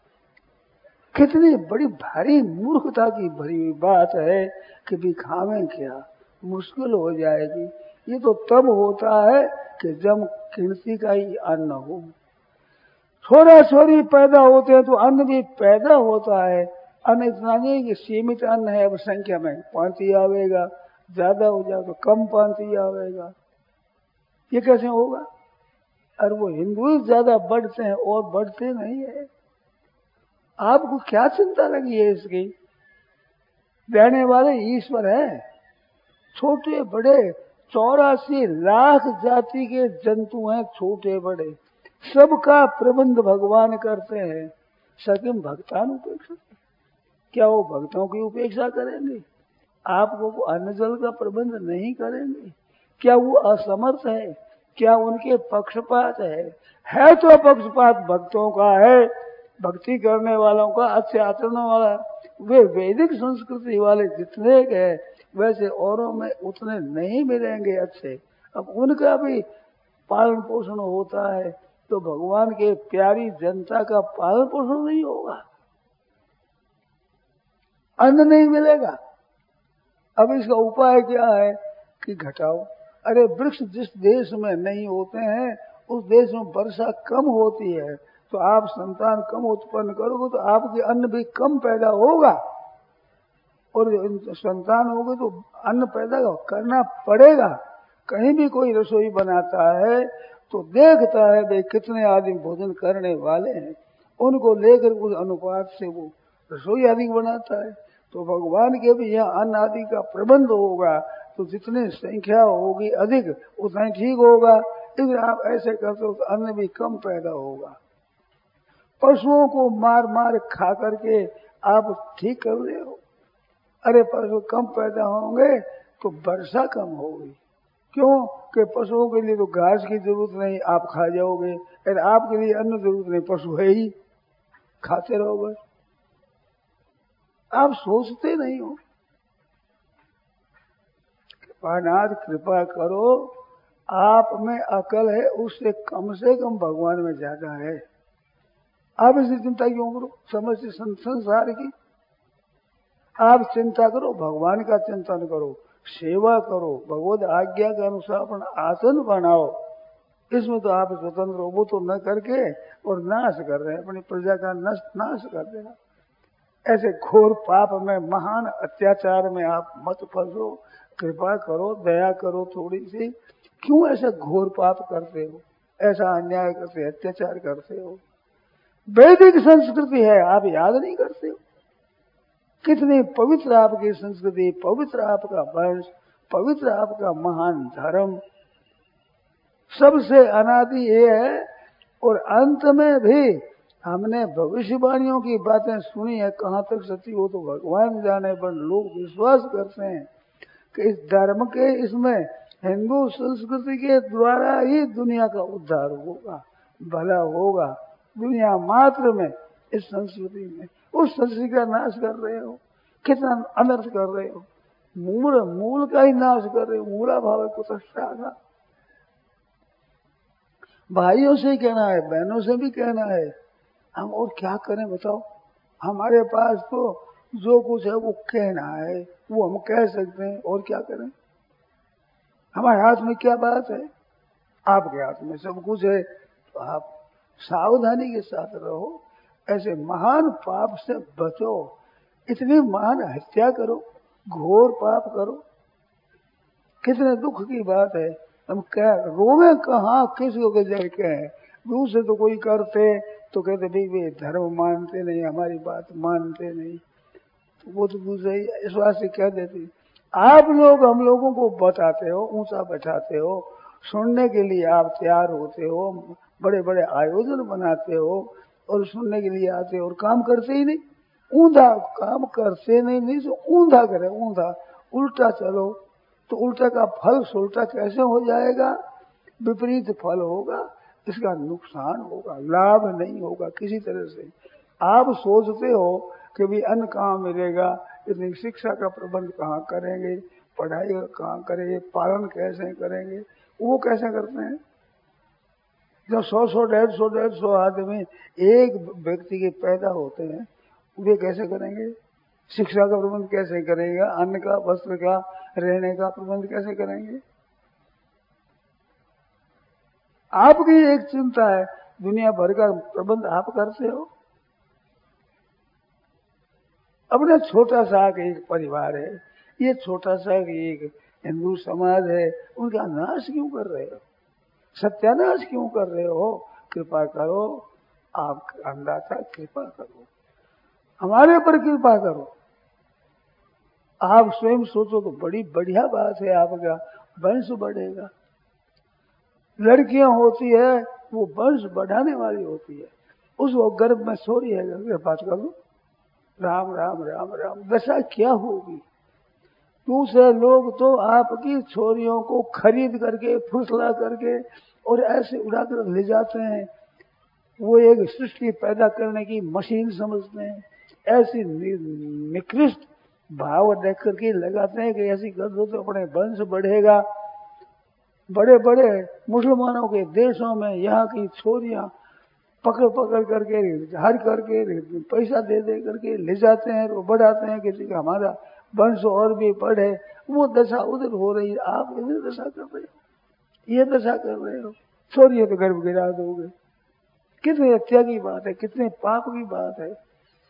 कितनी बड़ी भारी मूर्खता की भरी हुई बात है कि भी खावें क्या, मुश्किल हो जाएगी। ये तो तब होता है कि जब गिनती का ही अन्न हो। छोरा छोरी पैदा होते हैं तो अन्न भी पैदा होता है। अन्न इतना नहीं कि सीमित अन्न है, अब संख्या में पांति आवेगा, ज्यादा हो जाए तो कम पांति आवेगा, ये कैसे होगा? और वो हिंदू ही ज्यादा बढ़ते हैं और बढ़ते नहीं है। आपको क्या चिंता लगी है इसकी? देने वाले ईश्वर है। छोटे बड़े 84 लाख जाति के जंतु हैं, छोटे बड़े, सबका प्रबंध भगवान करते हैं। सकिम भक्तान उपेक्षा, क्या वो भक्तों की उपेक्षा करेंगे? आपको अन्न जल का प्रबंध नहीं करेंगे? क्या वो असमर्थ है? क्या उनके पक्षपात है? तो पक्षपात भक्तों का है, भक्ति करने वालों का, अच्छे आचरण वाला, वे वैदिक संस्कृति वाले जितने गए वैसे औरों में उतने नहीं मिलेंगे अच्छे। अब उनका भी पालन पोषण होता है तो भगवान के प्यारी जनता का पालन पोषण नहीं होगा, अन्न नहीं मिलेगा। अब इसका उपाय क्या है कि घटाओ। अरे वृक्ष जिस देश में नहीं होते हैं उस देश में वर्षा कम होती है, तो आप संतान कम उत्पन्न करोगे तो आपके अन्न भी कम पैदा होगा, और संतान होगे तो अन्न पैदा करना पड़ेगा। कहीं भी कोई रसोई बनाता है तो देखता है भाई कितने आदमी भोजन करने वाले हैं, उनको लेकर उस अनुपात से वो रसोई आदि बनाता है। तो भगवान के भी यहाँ अन्न आदि का प्रबंध होगा तो जितनी संख्या होगी अधिक उतना ही ठीक होगा। इसलिए आप ऐसे करते हो तो अन्न भी कम पैदा होगा। पशुओं को मार मार खा करके आप ठीक कर रहे हो। अरे पशु कम पैदा होंगे तो वर्षा कम होगी। क्यों कि पशुओं के लिए तो घास की जरूरत नहीं, आप खा जाओगे। अरे आपके लिए अन्न जरूरत नहीं, पशु है ही, खाते रहो बस। आप सोचते नहीं हो। कृपानाथ कृपा करो, आप में अकल है उससे कम भगवान में ज्यादा है। आप इसकी चिंता क्यों करो समझते संसार की। आप चिंता करो, भगवान का चिंतन करो, सेवा करो, भगवत आज्ञा के अनुसार अपना आसन बनाओ। इसमें तो आप स्वतंत्र हो, वो तो न करके और नाश कर रहे हैं, अपनी प्रजा का नाश कर देना। ऐसे घोर पाप में, महान अत्याचार में आप मत फंसो। कृपा करो, दया करो थोड़ी सी। क्यों ऐसा घोर पाप करते हो, ऐसा अन्याय करते, अत्याचार करते हो? वैदिक संस्कृति है, आप याद नहीं करते हो? कितनी पवित्र आपकी संस्कृति, पवित्र आपका वंश, पवित्र आपका महान धर्म, सबसे अनादि ये है। और अंत में भी हमने भविष्यवाणियों की बातें सुनी है, कहाँ तक सच्ची हो तो भगवान जाने, पर लोग विश्वास करते हैं कि इस धर्म के, इसमें हिंदू संस्कृति के द्वारा ही दुनिया का उद्धार होगा, भला होगा। दुनिया मात्र में, इस संस्कृति में, उस संस्कृति का नाश कर रहे हो, कितना अनर्थ कर रहे हो। मूल का ही नाश कर रहे हो। मूला भाव कुतस्था। भाइयों से ही कहना है, बहनों से भी कहना है। हम और क्या करें बताओ? हमारे पास तो जो कुछ है वो कहना है, वो हम कह सकते हैं, और क्या करें? हमारे हाथ में क्या बात है? आपके हाथ में सब कुछ है। तो आप सावधानी के साथ रहो, ऐसे महान पाप से बचो। इतनी महान हत्या करो, घोर पाप करो, कितने दुख की बात है। हम क्या रोवे कहाँ, किसको के जय कहें? दूसरे तो कोई करते तो कहते भाई वे धर्म मानते नहीं, हमारी बात मानते नहीं, तो वो तो दूसरे इस बात से कह देते। आप लोग हम लोगों को बताते हो, ऊंचा बैठाते हो, सुनने के लिए आप तैयार होते हो, बड़े बड़े आयोजन बनाते हो और सुनने के लिए आते हो, और काम करते ही नहीं। ऊंधा काम करते नहीं तो ऊंधा करे, ऊंधा उल्टा चलो तो उल्टा का फल सुल्टा कैसे हो जाएगा? विपरीत फल होगा, इसका नुकसान होगा, लाभ नहीं होगा किसी तरह से। आप सोचते हो कि भी अन्न कहाँ मिलेगा, इतनी शिक्षा का प्रबंध कहाँ करेंगे, पढ़ाई कहाँ करेंगे, पालन कैसे करेंगे? वो कैसे करते हैं? जब 100-150 आदमी एक व्यक्ति के पैदा होते हैं, वे कैसे करेंगे? शिक्षा का प्रबंध कैसे करेंगे? अन्न का, वस्त्र का, रहने का प्रबंध कैसे करेंगे? आपकी एक चिंता है, दुनिया भर का प्रबंध आप करते हो। अपना छोटा सा एक परिवार है, ये छोटा सा एक हिंदू समाज है, उनका नाश क्यों कर रहे हो? सत्यानाश क्यों कर रहे हो? कृपा करो, आप अन्नदाता कृपा करो, हमारे पर कृपा करो। आप स्वयं सोचो तो बड़ी बढ़िया बात है, आपका वंश बढ़ेगा। लड़कियां होती है वो वंश बढ़ाने वाली होती है, उसको गर्भ में सो रही है, बात कर लो, राम राम राम राम, दशा क्या होगी? दूसरे लोग तो आपकी छोरियों को खरीद करके, फुसला करके और ऐसे उड़ाकर ले जाते हैं। वो एक सृष्टि पैदा करने की मशीन समझते हैं। ऐसी निकृष्ट भाव देख करके लगाते हैं कि ऐसी कर दो तो अपने वंश बढ़ेगा। बड़े बड़े मुसलमानों के देशों में यहाँ की छोरियां पकड़ पकड़ करके हर करके पैसा दे दे करके ले जाते हैं और बढ़ाते हैं किसी का हमारा वंश और भी बढ़े। वो दशा उधर हो रही है, आप इधर दशा कर रहे हो, ये दशा कर रहे हो। छोरियों तो गर्भ गिरा दोगे। कितनी हत्या की बात है, कितने पाप की बात है।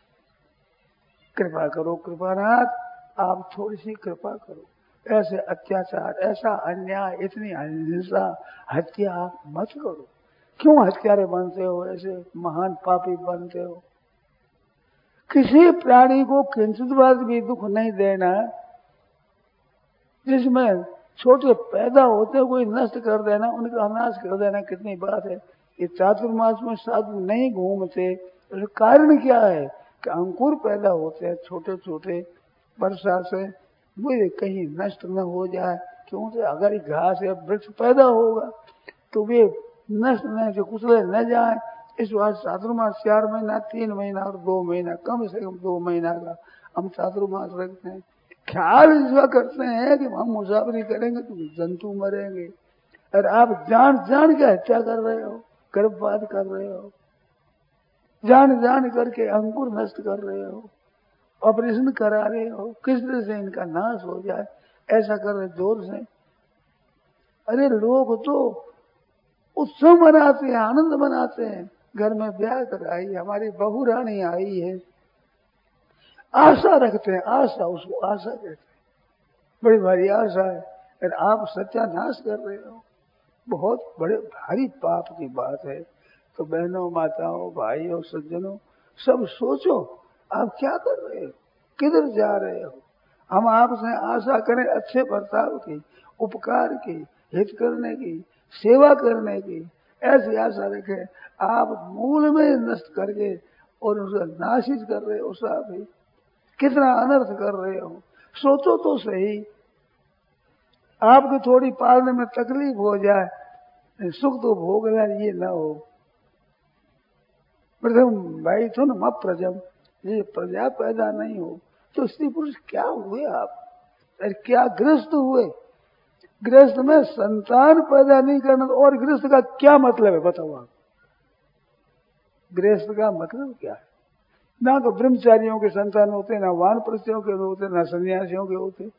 कृपा करो कृपानाथ, आप थोड़ी सी कृपा करो। ऐसे अत्याचार, ऐसा अन्याय, इतनी अहिंसा, हत्या आप मत करो। क्यों हत्यारे बनते हो, ऐसे महान पापी बनते हो। किसी प्राणी को किंचित बार भी दुख नहीं देना। जिसमें छोटे पैदा होते कोई नष्ट कर देना, उनका नाश कर देना, कितनी बात है। ये चातुर्मास में साधु नहीं घूमते, कारण क्या है कि अंकुर पैदा होते हैं छोटे छोटे वर्षा से, वो कहीं नष्ट न हो जाए। क्योंकि अगर घास या वृक्ष पैदा होगा तो वे नष्ट न जो कुचले न जाए। इस बात चातुर्मास 4 महीना, 3 महीना और 2 महीना, कम से कम 2 महीना का हम चातुर्मास रखते हैं। ख्याल इसका करते हैं कि हम मुसाफरी करेंगे तो जंतु मरेंगे, और आप जान जान के हत्या कर रहे हो, गर्भपात कर रहे हो, जान जान करके अंकुर नष्ट कर रहे हो, ऑपरेशन करा रहे हो, किस तरह से इनका नाश हो जाए ऐसा कर रहे जोर से। अरे लोग तो उत्सव मनाते हैं, आनंद मनाते हैं। घर में ब्याह कराई, हमारी बहू रानी आई है, आशा रखते हैं, आशा, उसको आशा कहते हैं, बड़ी भारी आशा है। और आप सत्यानाश कर रहे हो, बहुत बड़े भारी पाप की बात है। तो बहनों, माताओं, भाइयों, सज्जनों, सब सोचो आप क्या कर रहे हो, किधर जा रहे हो। हम आपसे आशा करें अच्छे बर्ताव की, उपकार की, हित करने की, सेवा करने की, ऐसी आशा रखें। आप मूल में नष्ट करके और उसे नाशित कर रहे हो। साहब ही कितना अनर्थ कर रहे हो, सोचो तो सही। आपको थोड़ी पालने में तकलीफ हो जाए, सुख तो भोगना ये ना हो। प्रथम भाई तो न प्रजम, ये प्रजा पैदा नहीं हो तो स्त्री पुरुष क्या हुए आप, अरे क्या गृहस्थ हुए। गृहस्थ में संतान पैदा नहीं करना, और गृहस्थ का क्या मतलब है बताओ आप। गृहस्थ का मतलब क्या है। ना तो ब्रह्मचारियों के संतान होते, ना वानप्रस्थों के होते, ना सन्यासियों के होते।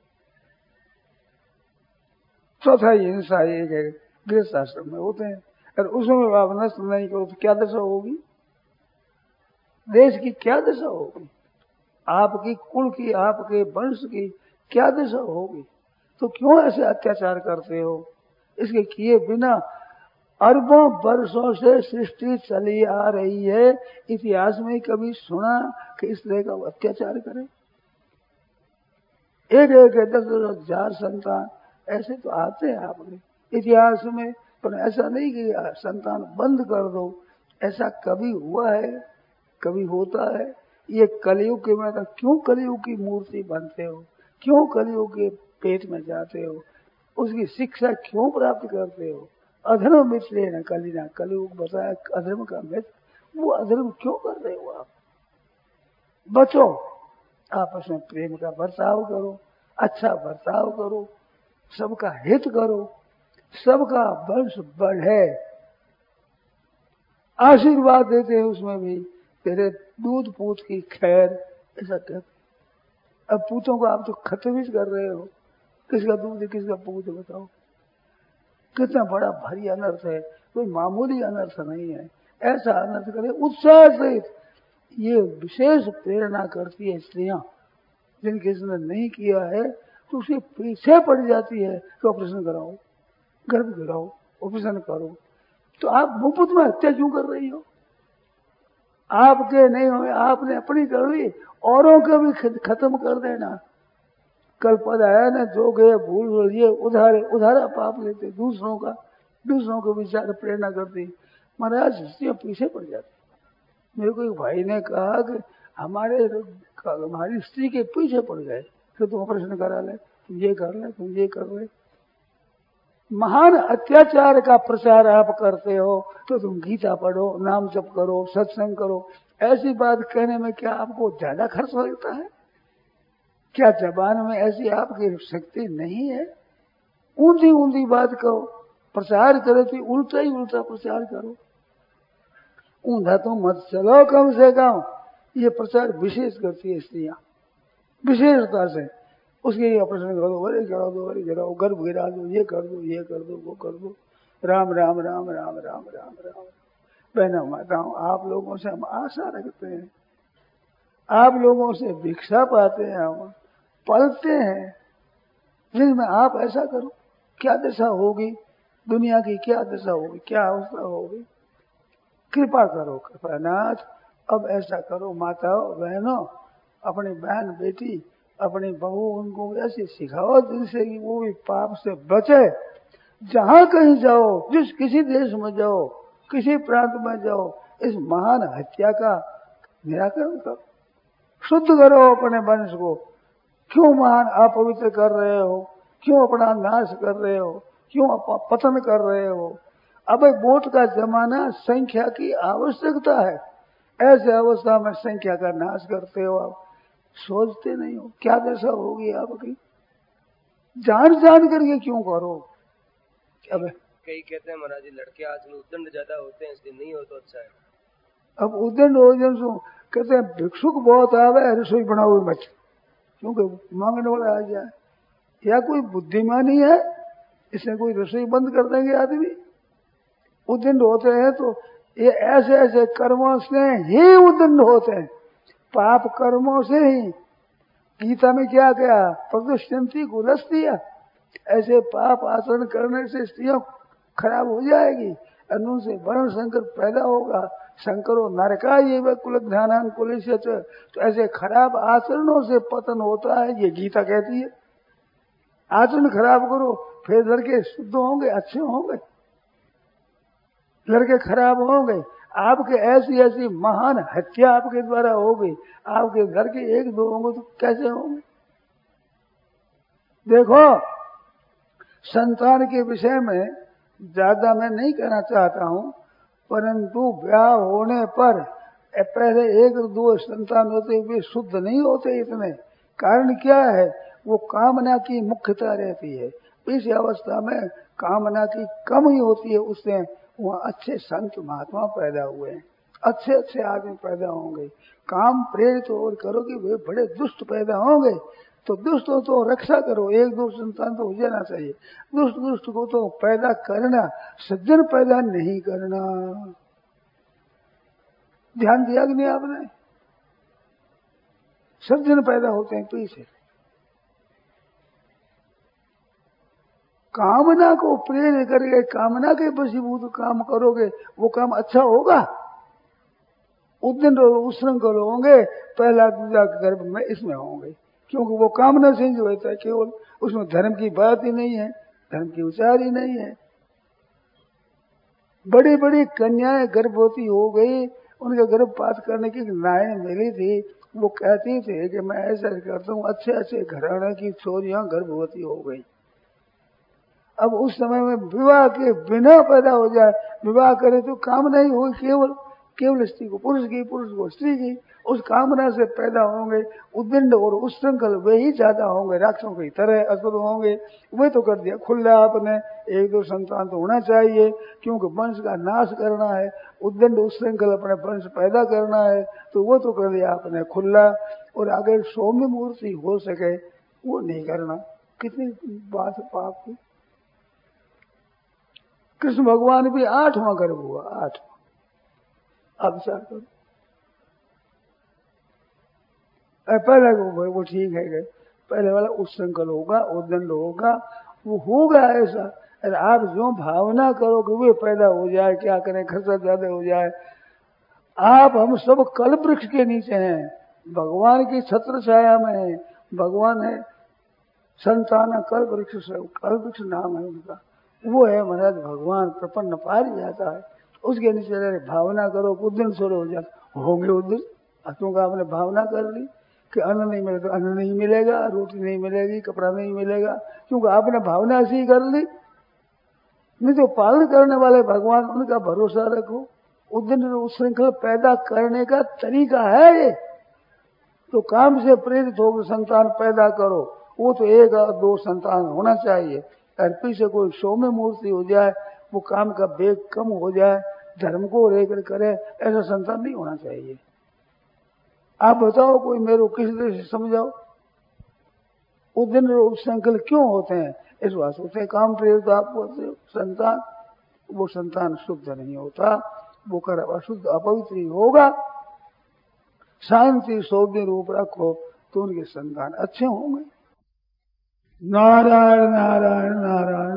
चौथा हिंसा एक है, गृहस्थ आश्रम में होते हैं। और उसमें आप नष्ट नहीं करो तो क्या दशा होगी, देश की क्या दशा होगी, आपकी कुल की, आपके वंश की क्या दशा होगी। तो क्यों ऐसे अत्याचार करते हो। इसके किए बिना अरबों वर्षों से सृष्टि चली आ रही है। इतिहास में कभी सुना कि इस तरह का अत्याचार करें। एक एक 10,000 संतान ऐसे तो आते हैं आपने इतिहास में, पर ऐसा नहीं कि संतान बंद कर दो। ऐसा कभी हुआ है, कभी होता है। ये कलयुग के में, क्यों कलयुग की मूर्ति बनते हो, क्यों कलयुग के पेट में जाते हो, उसकी शिक्षा क्यों प्राप्त करते हो। अधर्म मित्र न कलिना, कलयुग बताया अधर्म का मित्र, वो अधर्म क्यों कर रहे हो आप। बचो, आपस में प्रेम का बर्ताव करो, अच्छा बर्ताव करो, सबका हित करो, सबका वंश बढ़े। आशीर्वाद देते हैं उसमें भी, तेरे दूध पूत की खैर, ऐसा कहते। अब पूतों को आप तो खत्म ही कर रहे हो, किसका दूध है किसका पूत है बताओ। कितना बड़ा भारी अनर्थ है, कोई मामूली अनर्थ नहीं है। ऐसा अनर्थ करे उत्साह से। ये विशेष प्रेरणा करती है स्त्रियां, जिनके इसने नहीं किया है तो उसे पीछे पड़ जाती है कि ऑपरेशन कराओ, गर्भ गिराओ, ऑपरेशन करो। तो आप मुफ्त में हत्या क्यों कर रही हो। आपके नहीं हुए, आपने अपनी कर ली, औरों को भी खत्म कर देना। कल पद आया ना, जो गए भूल लिए उधारा पाप लेते दूसरों का, दूसरों को विचार प्रेरणा करती। महाराज स्त्रियां पीछे पड़ जाती। मेरे को एक भाई ने कहा कि हमारी स्त्री के पीछे पड़ गए कि तुम ऑपरेशन करा ले, तुम ये कर ले, तुम ये कर ले। महान अत्याचार का प्रचार आप करते हो तो तुम गीता पढ़ो, नाम जप करो, सत्संग करो। ऐसी बात कहने में क्या आपको ज्यादा खर्च लगता है? क्या जबान में ऐसी आपकी शक्ति नहीं है? ऊंधी ऊंधी बात कहो, प्रचार करे तो उल्टा ही उल्टा प्रचार करो। ऊंधा तो मत चलो कम से कम। ये प्रचार विशेष करती है स्त्रियां, विशेषता से। उसके ऑपरेशन करो, अरे गिरा दो, अरे गिराओ, गर्भ गिरा दो, ये कर दो, ये कर दो, वो कर दो। राम राम राम राम राम राम राम। बहनों माताओं, आप लोगों से हम आशा रखते हैं, आप लोगों से भिक्षा पाते हैं, हम पलते हैं, जिसमें आप ऐसा करो। क्या दशा होगी दुनिया की, क्या दशा होगी, क्या अवस्था होगी? कृपा करो कृपानाथ, अब ऐसा करो। माताओं बहनों, अपनी बहन बेटी, अपनी बहू, उनको ऐसी सिखाओ जिनसे कि वो भी पाप से बचे। जहां कहीं जाओ, जिस किसी देश में जाओ, किसी प्रांत में जाओ, इस महान हत्या का निराकरण करो, शुद्ध करो अपने वंश को। क्यों महान अपवित्र कर रहे हो? क्यों अपना नाश कर रहे हो? क्यों पतन कर रहे हो? अब वोट का जमाना, संख्या की आवश्यकता है। ऐसे अवस्था में संख्या का नाश करते हो आप, सोचते नहीं हो क्या दशा होगी आपकी? जान जान करके क्यों करो? अब कई कहते हैं महाराज जी, लड़के आजकल उद्दंड ज्यादा होते हैं, इसलिए नहीं हो तो अच्छा है। अब उद्दंड हो जन कहते हैं भिक्षुक बहुत आवे, रसोई बनाओ मत, क्योंकि मांगने वाला आ जाए। या कोई बुद्धिमानी है, इसने कोई रसोई बंद कर देंगे आदमी? उद्दंड होते हैं तो ये ऐसे ऐसे कर्मों से ही उद्दंड होते हैं, पाप कर्मों से ही। गीता में क्या कहा? प्रदुष्यंती कुलस्त्रियां, ऐसे पाप आचरण करने से स्त्रियां खराब हो जाएगी, उनसे वर्ण संकर पैदा होगा। शंकरो नरका ये व कुल ध्यान कुल, तो ऐसे खराब आचरणों से पतन होता है, ये गीता कहती है। आचरण खराब करो, फिर लड़के शुद्ध होंगे, अच्छे होंगे। लड़के खराब होंगे, आपके ऐसी ऐसी महान हत्या आपके द्वारा होगी, आपके घर के एक दो होंगे तो कैसे होंगे? देखो, संतान के विषय में ज्यादा मैं नहीं कहना चाहता हूं, परंतु ब्याह होने पर पहले एक दो संतान होते हुए शुद्ध नहीं होते इतने। कारण क्या है? वो कामना की मुख्यता रहती है। इस अवस्था में कामना की कमी होती है, उससे वहाँ अच्छे संत महात्मा पैदा हुए हैं, अच्छे अच्छे आदमी पैदा होंगे। काम प्रेरित और करो कि वे बड़े दुष्ट पैदा होंगे, तो दुष्ट हो तो रक्षा करो, एक दो संतान तो हो जाना चाहिए। दुष्ट को तो पैदा करना, सज्जन पैदा नहीं करना। ध्यान दिया कि नहीं आपने? सज्जन पैदा होते हैं पीछे। कामना को प्रेरित करके कामना के वशीभूत काम करोगे, वो काम अच्छा होगा? उद्दंड और उच्छृंखल होंगे, पहला दूसरा गर्भ में इसमें होंगे, क्योंकि वो कामना से जो होता है केवल, उसमें धर्म की बात ही नहीं है, धर्म की विचार ही नहीं है। बड़ी बड़ी कन्याएं गर्भवती हो गई, उनके गर्भपात करने की नाएं मिली थी, वो कहती थे कि मैं ऐसा करता हूँ, अच्छे अच्छे घराने की छोरियां गर्भवती हो गई। अब उस समय में विवाह के बिना पैदा हो जाए, विवाह करे तो कामना ही हो, केवल स्त्री को पुरुष की, पुरुष को स्त्री की, उस कामना से पैदा होंगे उद्दंड और उच्छृंखल, वे ही ज्यादा होंगे, राक्षसों की तरह असुर होंगे। वे तो कर दिया खुला आपने, एक दो संतान तो होना चाहिए, क्योंकि वंश का नाश करना है, उद्दंड उच्छृंखल अपने वंश पैदा करना है, तो वो तो कर दिया आपने खुला। और अगर सौम्य मूर्ति हो सके वो नहीं करना, कितनी बात पाप की। कृष्ण भगवान भी 8वां गर्भ हुआ, 8वां। अब विचार करो, पहले वो ठीक है, पहले वाला उच्छृंखल होगा, उद्दंड होगा, वो होगा ऐसा। अरे आप जो भावना करो कि वे पैदा हो जाए, क्या करें, खर्चा ज्यादा हो जाए। आप हम सब कल्प वृक्ष के नीचे हैं, भगवान की छत्र छाया में है। भगवान है संतान कल्प वृक्ष, कल्प वृक्ष नाम है उनका, वो है महाराज भगवान, प्रपन्न पार जाता है, उसके नीचे भावना करो, उद्दंड छोड़ो हो जाता होंगे उद्दंड। क्योंकि आपने भावना कर ली कि अन्न नहीं मिलेगा तो अन्न नहीं मिलेगा, रोटी नहीं मिलेगी, कपड़ा नहीं मिलेगा, क्योंकि आपने भावना ऐसी कर ली। नहीं तो पालन करने वाले भगवान, उनका भरोसा रखो। उद्दंड उच्छृंखल पैदा करने का तरीका है ये। तो काम से प्रेरित होकर संतान पैदा करो, वो तो 1 और 2 संतान होना चाहिए। और पीछे कोई सौम्य मूर्ति हो जाए, वो काम का वेग कम हो जाए, धर्म को लेकर करे, ऐसा संतान नहीं होना चाहिए। आप बताओ, कोई मेरे को किस तरह से समझाओ। उद्दंड उच्छृंखल क्यों होते हैं? इस वास्ते होते हैं काम प्रेरित आपको संतान। वो संतान शुद्ध नहीं होता, वो कर अशुद्ध अपवित्र ही होगा। शांति सौम्य रूप रखो तो उनके संतान अच्छे होंगे। नारायण नारायण नारायण।